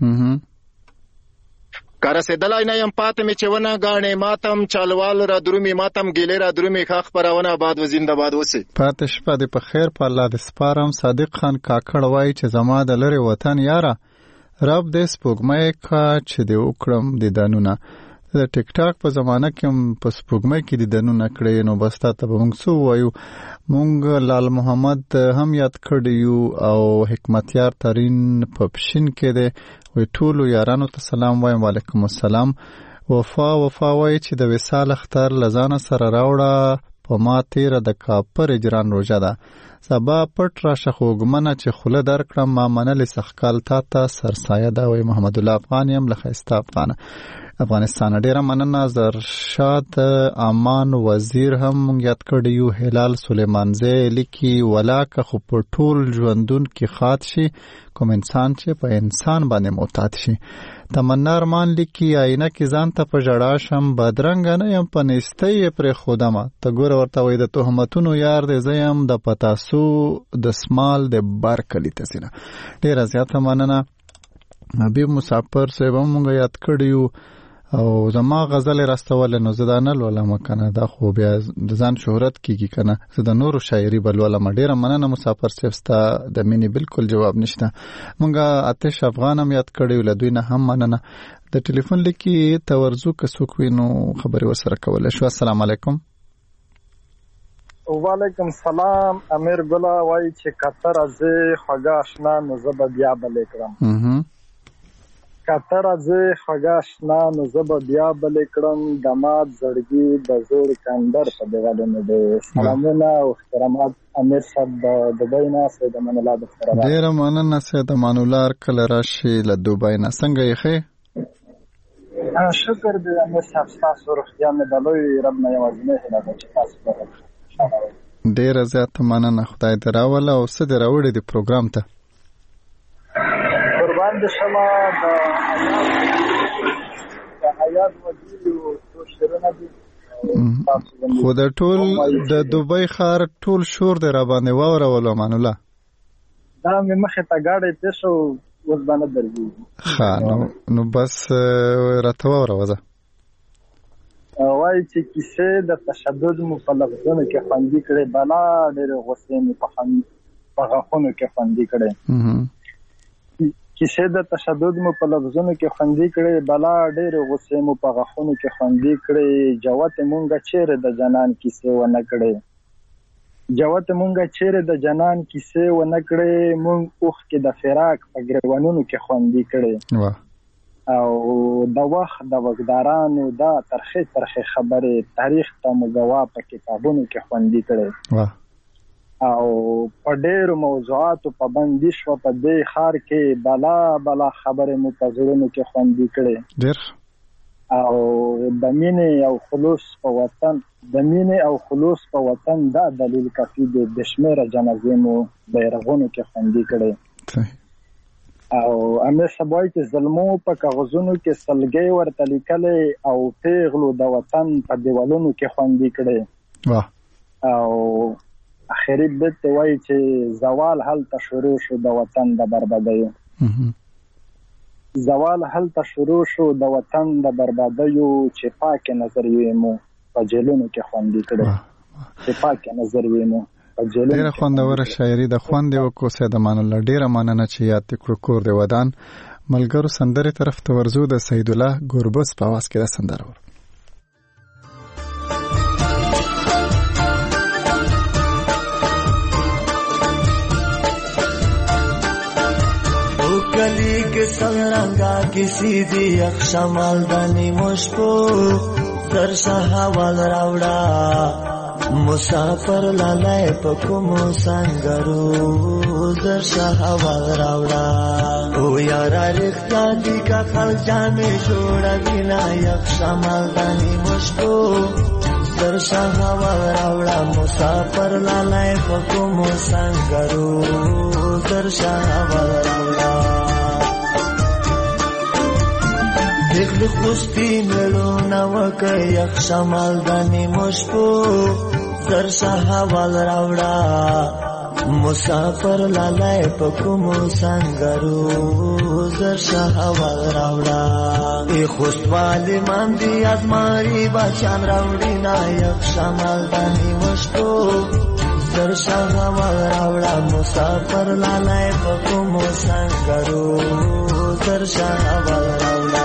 کرسیدلای نه یم پاتې مم چې ونه غاڼه ماتم چالوال را درومي ماتم ګیلیرا درومي خخ پرونه آباد و زنده‌باد وسی. پاتې شپه دې په خیر په الله د سپارم. صادق خان کاکړ وای چې زما د لری وطن یاره رب دې سپوږمۍ کا چې دې وکړم د دانونه. د ټیک ټاک په زمانہ کې په سپوږمۍ کې د دانونه کړې نو بس تاسو به موږ سو وایو. مونږ لال محمد هم یاد کړیو او حکمتیار ترين پپشین کې ده. وی ټولو یارانو ته سلام وایم. وعلیکم السلام. وفا وفا وای چې د وصال اختر لزانه سره راوړه په ما تیر د کاپر اجران روزه ده سبا پټ را شخوګمنه چې خوله درکړم ما منل سخکال تا ته سرسایه ده. وی محمد الله افغان يم لخيستا افغان افغانستان. ډیره مننه. زرشاد امان وزیر هم یاد کړیو. هلال سلیمانزی لیکي ولاکه خو په ټول ژوندون کې خاط شي کوم انسان چې په انسان باندې معتاد شي. تمنا ارمان لیکي آینه کې ځان ته په جړا شم بدرنګ نه یم په نستۍ پر خودمه ته ګور ورته وای د تهمتونو یار دې زیم د پتاسو د سمال د بار کلی تسینه. ډیره زیاته مننه. حبیب مسافر صاحب مونږ یاد کړیو او زما غزل راستول نو زدان ولوم کنه دا خو بیا د ځان شهرت کیږي کنه زدا نور شاعري بلوله مډیره مننه مسافر سیفستا د مینی بالکل جواب نشته. مونږه آتش افغانم یاد کړیو لدوی نه هم مننه. د ټلیفون لیکي تورزو کڅوک وینو خبري ورسره کوله شو. السلام علیکم. وعلیکم السلام. امیر ګلا وای چې کتر از خوګه آشنا نو زب بیا بل کړم. کتر از خوګه آشنا نو زب بیا بل کړم دماد زړګي د زور کندر په دیواله نه دی. سلامونه او احترامات امیر صاحب د دبی نه سید من الله د خبره. ډیر مننه سید من الله کله راشي له دبی نه. څنګه یې ښه؟ شکر دې امیر صاحب تاسو روغتیا مې دلوي رب نه یوازې نه ده چې تاسو ډیر زیات مننه. خدای دې راوله او څه دې راوړي د پروګرام ته. قربان دې شمه د حیات وزیر او شیرونه دي خو د ټول د دوبۍ ښار ټول شور دې را باندې واورولو امان الله. دا مې مخې ته ګاډی تېر اوس باندې درځي. ښه نو نو بس راته واوروه. وایي چې کیسې د تشدد مو په لفظونو کې خوندي کړې بلا ډېرې غوسې مې په غاښونو کې خوندي کړې. کیسې د تشدد مو په لفظونو کې خوندي کړې بلا ډېرې غوسې مو په غاښونو کې خوندي کړې جوت مونږه چیرې د جنان کیسې ونه کړې. جوت مونږه چیرې د جنان کیسې و نه کړې مونږ اوخ کې د فراق په ګریوانونو کې خوندي کړې او د وخت د وګدارانو دا ترخې ترخې خبرې تاریخ ته مګوا په کتابونو کې خوندي کړې او په ډېرو موضوعاتو پابندي شوه په دې ښار کې بلا بلا خبرې مو په زړونو کې خوندي کړې ډېر او د مینې او خلوص په وطن د مینې او خلوص په وطن دا دلیل کافي دی د شمیره جنازې مو بیرغونو کې خوندي کړې او امیر صاحب وایي چې زلمو په کاغذونو کې سلګۍ ورته لیکلی او پیغلو د وطن په دیوالونو کې خوندي کړې او اخري بیت وایي چې زوال هلته شروع شو د وطن د بربادیو زوال هلته شروع شو د وطن د بربادیو چې پاک نظریې مو په جیلونو کې خوندي کړې چې پاک نظریې مو په جیلونو ډېره خوندوره شاعري د خوند وکړو سید امان الله ډېره مننه چې یاد کړو کور د ودان ملګرو سندرې طرف ته ورزو د سید الله ګوربز په आवाज کې دا سندره ور गली के संरंगा किसी दी अक्षमाल दानी मुश्को दर्शा हवाल रावड़ा मुसाफर लालाय पकुमो संगरू दर्शा हवाल रावड़ा ओ यारा रिख्ता दी का खलजा में जोड़ा बिना अक्षमाल दानी मुश्को दर्शा हवाल रावड़ा मुसाफर लालाय पकुमो संगरू दर्शा हवाल रावड़ा دخل خوستی ملو نوک یک شمال دانی مشکو زرشا حوال راوڑا مسافر لالای پکمو سنگرو زرشا حوال راوڑا ای خوست والی من دی از ماری بچان راوڑی نا یک شمال دانی مشکو زرشا حوال راوڑا مسافر لالای پکمو سنگرو زرشا حوال راوڑا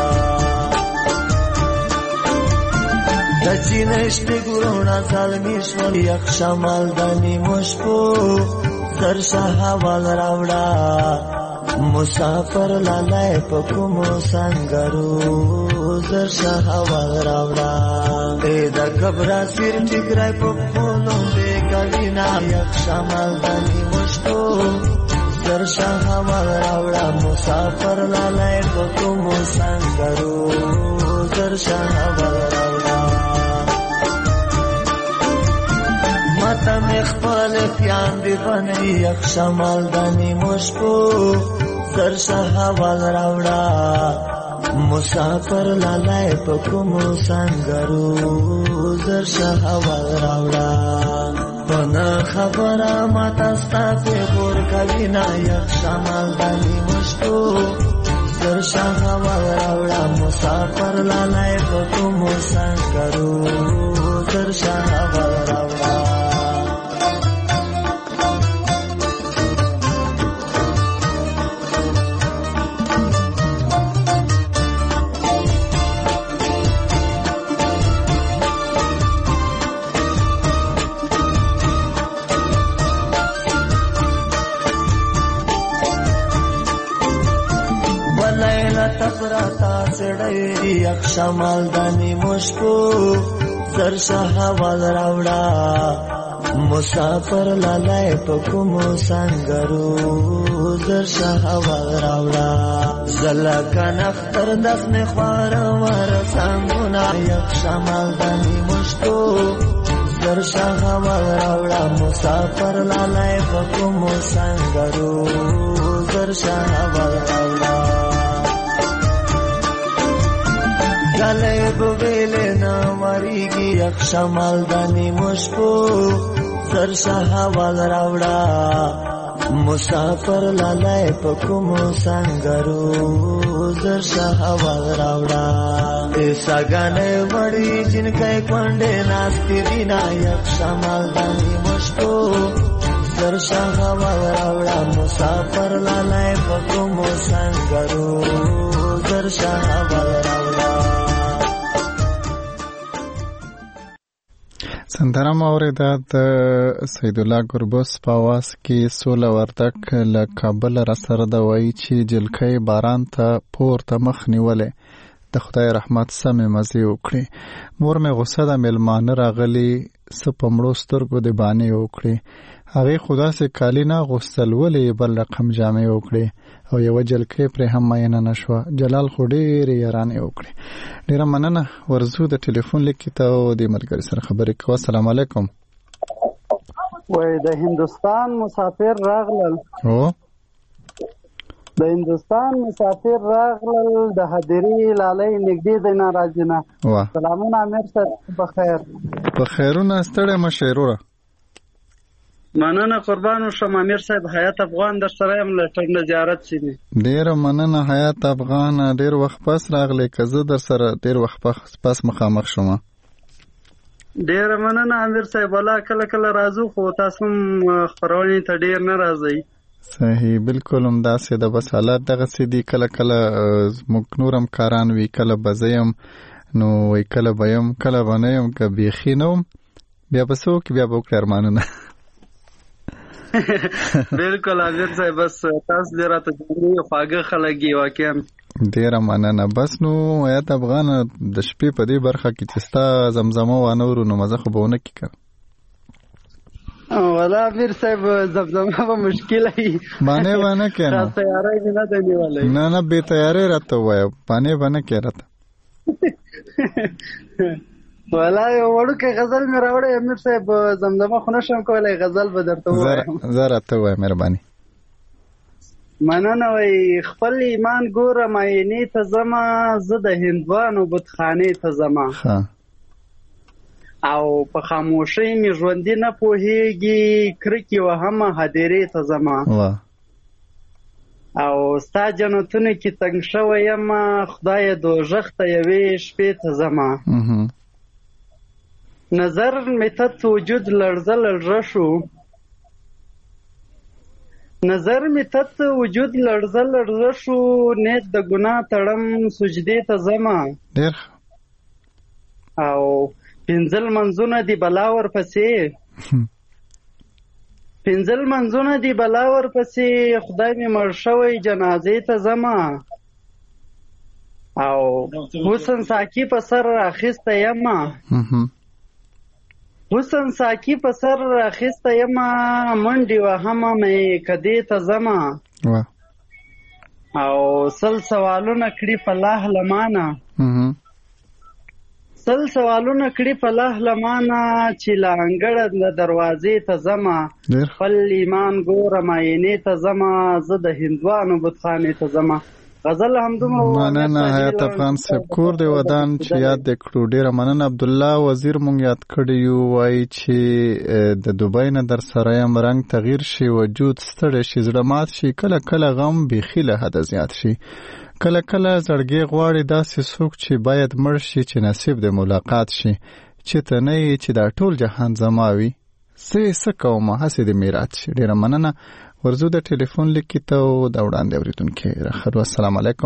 دچینشت گرونا سالمیشون یک شمال دانی مشکو زرشا حوال راوڑا مسافر لالای پکمو سنگرو زرشا حوال راوڑا ایدا کبرا سیر ٹکرائی پکولون دے کبینا یک شمال دانی مشکو زرشا حوال راوڑا مسافر لالای پکمو سنگرو زرشا حوال راوڑا ماتا مخفال پیان دی بنی یک شمال دانی مشکو زرشا حوال راوڑا مسافر لالای پکمو سنگرو زرشا حوال راوڑا پنا خبرا ماتا ستا پی غور کبینا یک شمال دانی مشکو زرشا حوال راوڑا مسافر لالای پکمو سنگرو زرشا حوال راوڑا یک شمال دانی مشکو زرشا حوال راوڑا مسافر لالای پکمو سنگرو زرشا حوال راوڑا زلکن اختر دخن خوار ور سنگونا یک شمال دانی مشکو زرشا حوال راوڑا مسافر لالای پکمو سنگرو زرشا حوال راوڑا گلے بویلے ناماری کی یک شمال دانی مشکو زرشا حوال راوڑا مسافر لالای پکمو سنگرو زرشا حوال راوڑا ایسا گانے وڑی جن کے کنڈے ناستی دینا یک شمال دانی مشکو زرشا حوال راوڑا مسافر لالای پکمو سنگرو زرشا حوال راوڑا سندره موریده د سید الله ګربوس په आवाज کې سوله وردک له کابل را سره د وایي چې جلکۍ باران ته پورته مخ نیولې د خدای رحمت سمې مزې وکړي مور مې غوسه د میلمانه راغلي څه په مړو سترګو د بانې وکړي هغې خو داسې کالي نه اغوستل ولې بل رقم جامې وکړي او یوه جلکۍ پرې هم مینه نه شوه جلال خو ډېرې یارانې وکړي ډېره مننه ورځو د ټلیفون لیکې ته او د ملګري سره خبرې کوو السلام علیکم وای د هندوستان مسافر راغلل او د هندوستان مسافر راغلل د هدیرې لالۍ نږدې دی نه راځي نه سلامونه امیر صاحب بخیر بخیرونه ستړی مه شیروره مننه قربان شم امیر صاحب حیات افغان در سره یم لټر نه زیارت سینې ډېره مننه حیات افغان ډېر وخت پس راغلی که زه در سره ډېر وخت پس مخامخ شوم ډېره مننه امیر صاحب الله کله کله راځو خو تاسو هم خپرونې ته ډېر نه راځئ صحیح بالکل همداسې ده بس حالات دغسې دي کله کله موږ نور هم کاران وي کله به زه یم نو وایي کله به یم کله به نه یم که بیخي نه وم بیا به څه وکړي بیا به وکړي ارمانونه بالکل امیر صاحب بس تاسو دې راته جوړوي خواږه خلک یې واقعا ډېره مننه بس نو حیات افغان د شپې په دې برخه کې چې ستا زمزمه وانه ورو نو مزه خو به ونه کړي که والا امیر صاحب زمزمه به مشکله وي بانې به نه کړې نو تیاری مې نه دی نیولی نه نه بې تیارۍ راته ووایه بانې به نه کړې راته والا یو وړوکی غزل مې راوړی امیر صاحب زمزمه خو نه شم کولی غزل به درته ووایم زه راته ووایه مهرباني مننه وایي خپل ایمان ګوره معاینې ته ځمه زه د هندوانو بتخانې ته ځمه او په خاموشۍ مې ژوندي نه پوهېږي کرکې وهمه هدیرې ته ځمه او ستا جنتونو کې تنګ شوی یمه خدایه دوژخ ته یوې شپې ته ځمه نظر مې تت وجود لړزه لړزه شو نظر مې تت وجود لړزه لړزه شو نیت د ګناه تړم سجدې ته ځمه او پنځل منځونه دی بلا ورپسې پنځل منځونه دی بلا ورپسې خدای مې مړ شوی جنازې ته ځمه او حسن ساقي په سر راخیسته یمه حسن ساقي په سر راخیسته یمه منډې وهمه مې کدې ته ځمه او سل سوالونه کړي په لاه لمانه سل سوالونه کړي په لاه لمانه چې له انګړه د دروازې ته ځمه خپل ایمان ګوره معاینې ته ځمه زه د هندوانو بتخانې ته ځمه غزل همدومره مننه حیات افغان صاحب کور دی ودان چې یاد دې کړو ډېره مننه عبدالله وزیر مونږ یاد کړی یو وایي چې د دوبۍ نه در سره یم رنګ تغییر شي وجود ستړی شي زړه مات شي کله کله غم بیخي له حده زیات شي کله کله زړګی غواړي داسې څوک چې باید مړ شي چې نصیب د ملاقات شي چې ته نه یې چې دا ټول جهان زما وي زه یې څه کومه هسې د میرات شي ډېره مننه ورځو د ټلیفون لیکې ته او د وړاندې اورېدونکي راخلو السلام علیکم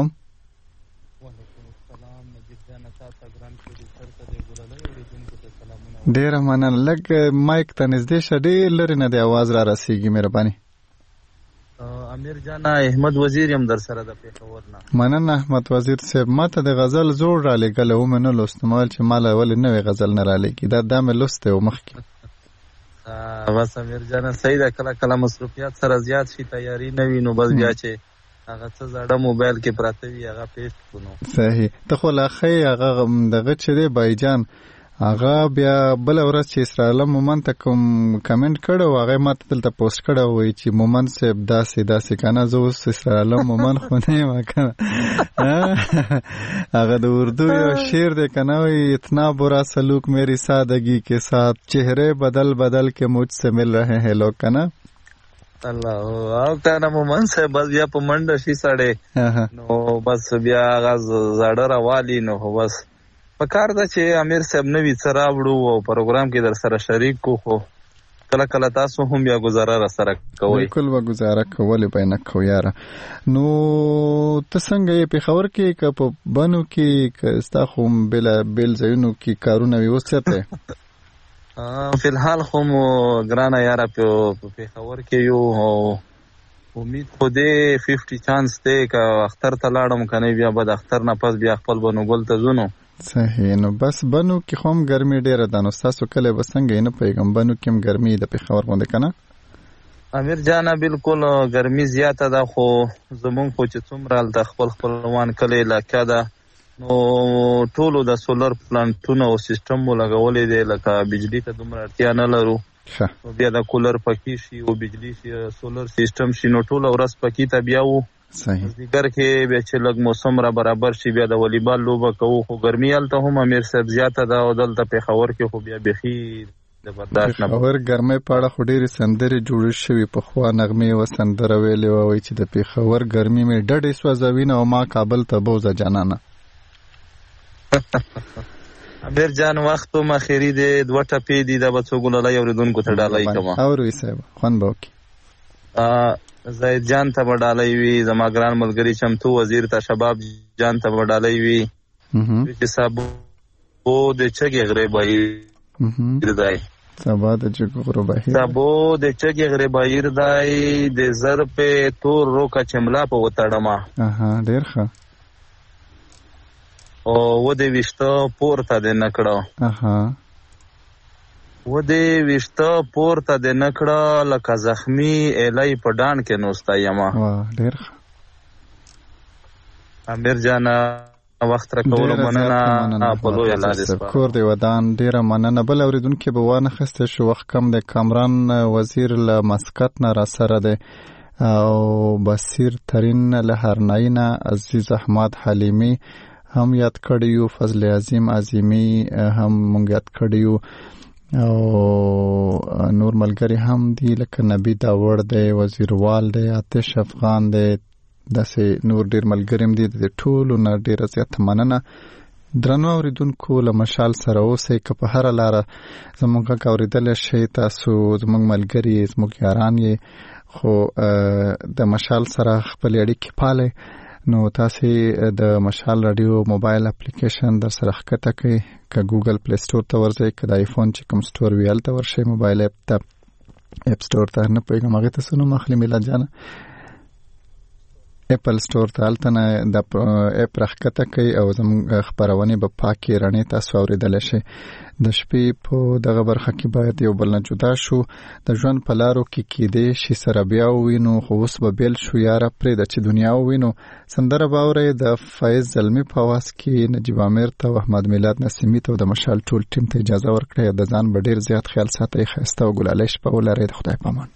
ډېره مننه لږ مایک ته نږدې شه ډېر لرې نه دی اواز را رسېږي مهرباني امیر جانا احمد وزیر یم در سره د پېښور نه مننه احمد وزیر صاحب ما ته د غزل زوړ را لېږلی و مې نه لوستم ویل چې ما له ولې نوې غزل نه را لېږي دا دا مې لوستی و مخکې بس امیر جانا صحیح ده کله کله مصروفیات سره زیات شي تیاری نه وي نو بس بیا چې هغه څه زړه موبایل کې پراته وي هغه پیسټ کړو صحیح ته خو لا ښې هغه دغه چې دی بایجان هغه بیا بل ورځ چې اسرائیل مومن ته کوم کمنټ کړو هغه ماته دلته پوسټ کړو وای چې مومن صاحب داسې داسې کنه زه اوس اسرائیل مومن خو نه یم کنه هغه د اردو یو شعر دی کنه وای اتنا برا سلوک میری سادگی کے ساتھ چہرے بدل بدل کے مجھ سے مل رہے ہیں لوگ کنه الله او کنه مومن صاحب بس بیا په منډه شي سړی نو بس بیا هغه زړه راوالي نو بس پکار ده چې امیر صاحب نوی څه راوړو او پروګرام کې در سره شریک کو خو کله کله تاسو هم بیا گزاره را سره کوئ بالکل به گزاره کولې به نه کو یاره نو ته څنګه یې پېښور کې که په بنو کې که ستا خو بېله بېل ځایونو کې کارونه وي اوس چېرته فی الحال خو مو ګرانه یاره په پېښور کې یو او امید خو دې ففټي چانس دی که اختر ته لاړم که نه بیا به د اختر نه پس بیا خپل بنوګل ته ځو نو صحیح. نو بس بنو کې خو هم ګرمي ډېره ده نو ستاسو کلی به څنګه یې نه پوهېږم بنو کې هم ګرمي د پېښور غوندې که نه امیر جانه بالکل ګرمي زیاته ده خو زمونږ خو چې څومره هلته خپل خپلوان کلی علاقه ده نو ټولو د سولر پلانټونه او سیستم مو لګولی دی لکه بجلی ته دومره اړتیا نه لرو بیا د کولر پکې شي او بجلی شي سولر سیستم شي نو ټوله ورځ پکې ته بیا وو دیګر کې بیا چې لږ موسم را برابر شي بیا د والیبال لوبه کوو خو ګرمي هلته هم امیر صاحب زیاته ده او دلته پېښور کې خو بیا بیخي د برداشت نه پېښور ګرمۍ په اړه خو ډېرې سندرې جوړې شوې پخوا نغمې یوه سندره ویلې وه وایي چې د پېښور ګرمي مې ډډې سوځوینه او ما کابل ته بوزه جانانه امیر جان وخت هم اخري دی دوه ټپې دي دا به څو ګلالۍ اورېدونکو ته ډالۍ کومه اورئ صاحب خوند به وکړي زاهد جان ته به ډالۍ وي زما ګران ملګري چمتو وزیر ته شباب جان ته به ډالۍ وي چې سابو د چغې غرې بهیر دی سبا د چغې غرو بهیر سابو د چغې غرې بهیر دی د زر په تور روکه چملا په وتړمه اها ډېر ښه او و دې وشته پورته دې نه کړه اها و دې وشته پورته دې نه کړه لکه زخمي ایلی په ډان کې نوسته یمه ډېر ښه امیر جانه وخت راکولو مننه په لویه لارې سپارم کور دې ودان ډېره مننه بل اورېدونکي به وانخیستی شو وخت کم دی کامران وزیر له مسقط نه راسره دی او بصیر ترین له هرنایي نه عزیز احمد حلیمي هم یاد کړی یو فضل عظیم عظیمی هم مونږ یاد کړی یو او نور ملګری هم دی لکه نبی داوړ دی وزیروال دی آتش افغان دی داسې نور ډېر ملګري هم دي د ټولو نه ډېره زیاته مننه درنو اورېدونکو له مشال سره اوسئ که په هره لاره زموږ غږ اورېدلی شئ تاسو زموږ ملګري زموږ یاران یې خو د مشال سره خپلې اړیکې پالئ نو تاسې د مشال رادیو موبایل اپلیکیشن در سره ښکته کړئ که ګوګل پلی سټور ته ورځئ که د آیفون چې کوم سټور وي هلته ورشئ موبایل اپ ته اپ سټور ته نه پوهېږم هغې ته څه نوم اخلي میلاد جانه اپل سټور ته هلته نه د اپ راښکته کوئ او زموږ خپرونې به پاکې رڼې تاسو اورېدلی شئ د شپې په دغه برخه کې باید یو بل نه جدا شو د ژوند په لارو کې کېدی شي سره بیا ووینو خو اوس به بیل شو یاره پرېږده چې دنیا ووینو سندره به اورئ د فایز زلمي په اواز کې نجیب عامر ته او احمد میلاد نسیمي ته او د مشال ټول ټیم ته اجازه ورکړئ د ځان به ډېر زیات خیال ساتئ ښایسته او ګلالۍ شپه ولرئ د خدای په امان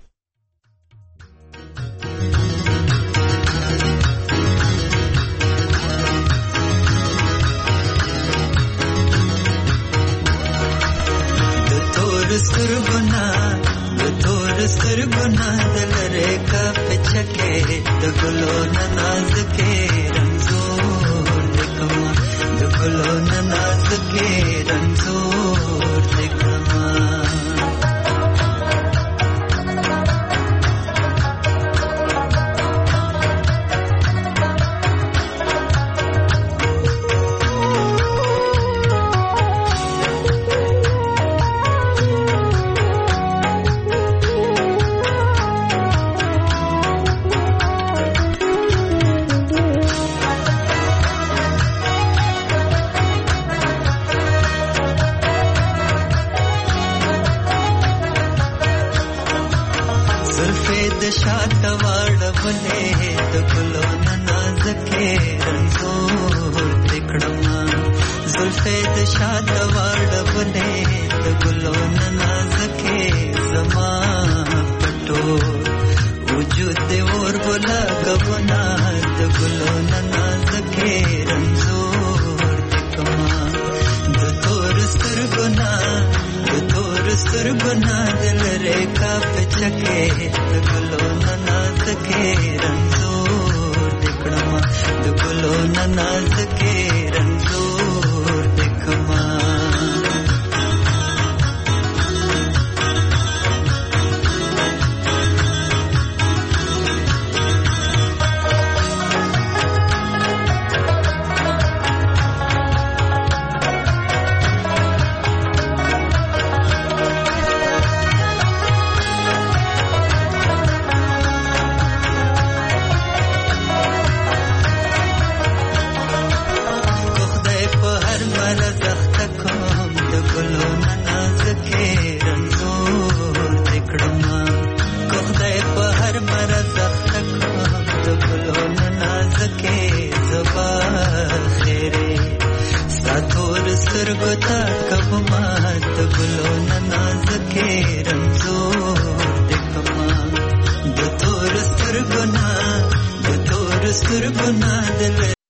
سترګنا د تور سترګنا د لره کا پچکه د ګلو ناز کې رنزور دکما د ګلو ناز کې رنزور دکما شاته واړولې د ګلو ناز کې رنزور دکړما زلفې د شاته واړولې د ګلو ناز کې زما پټو وجود دې اور بولا غونا د ګلو ناز کې رنزور دکما د تور سترګنا د تور سترګنا دل ریکا پچکه ناز کې رنزور دکړما د ګلو ناز کې رنزور دکما سترګو ته کبما د ګلو نازکه رنځور د کما د تور سترګو نه د تور سترګو نه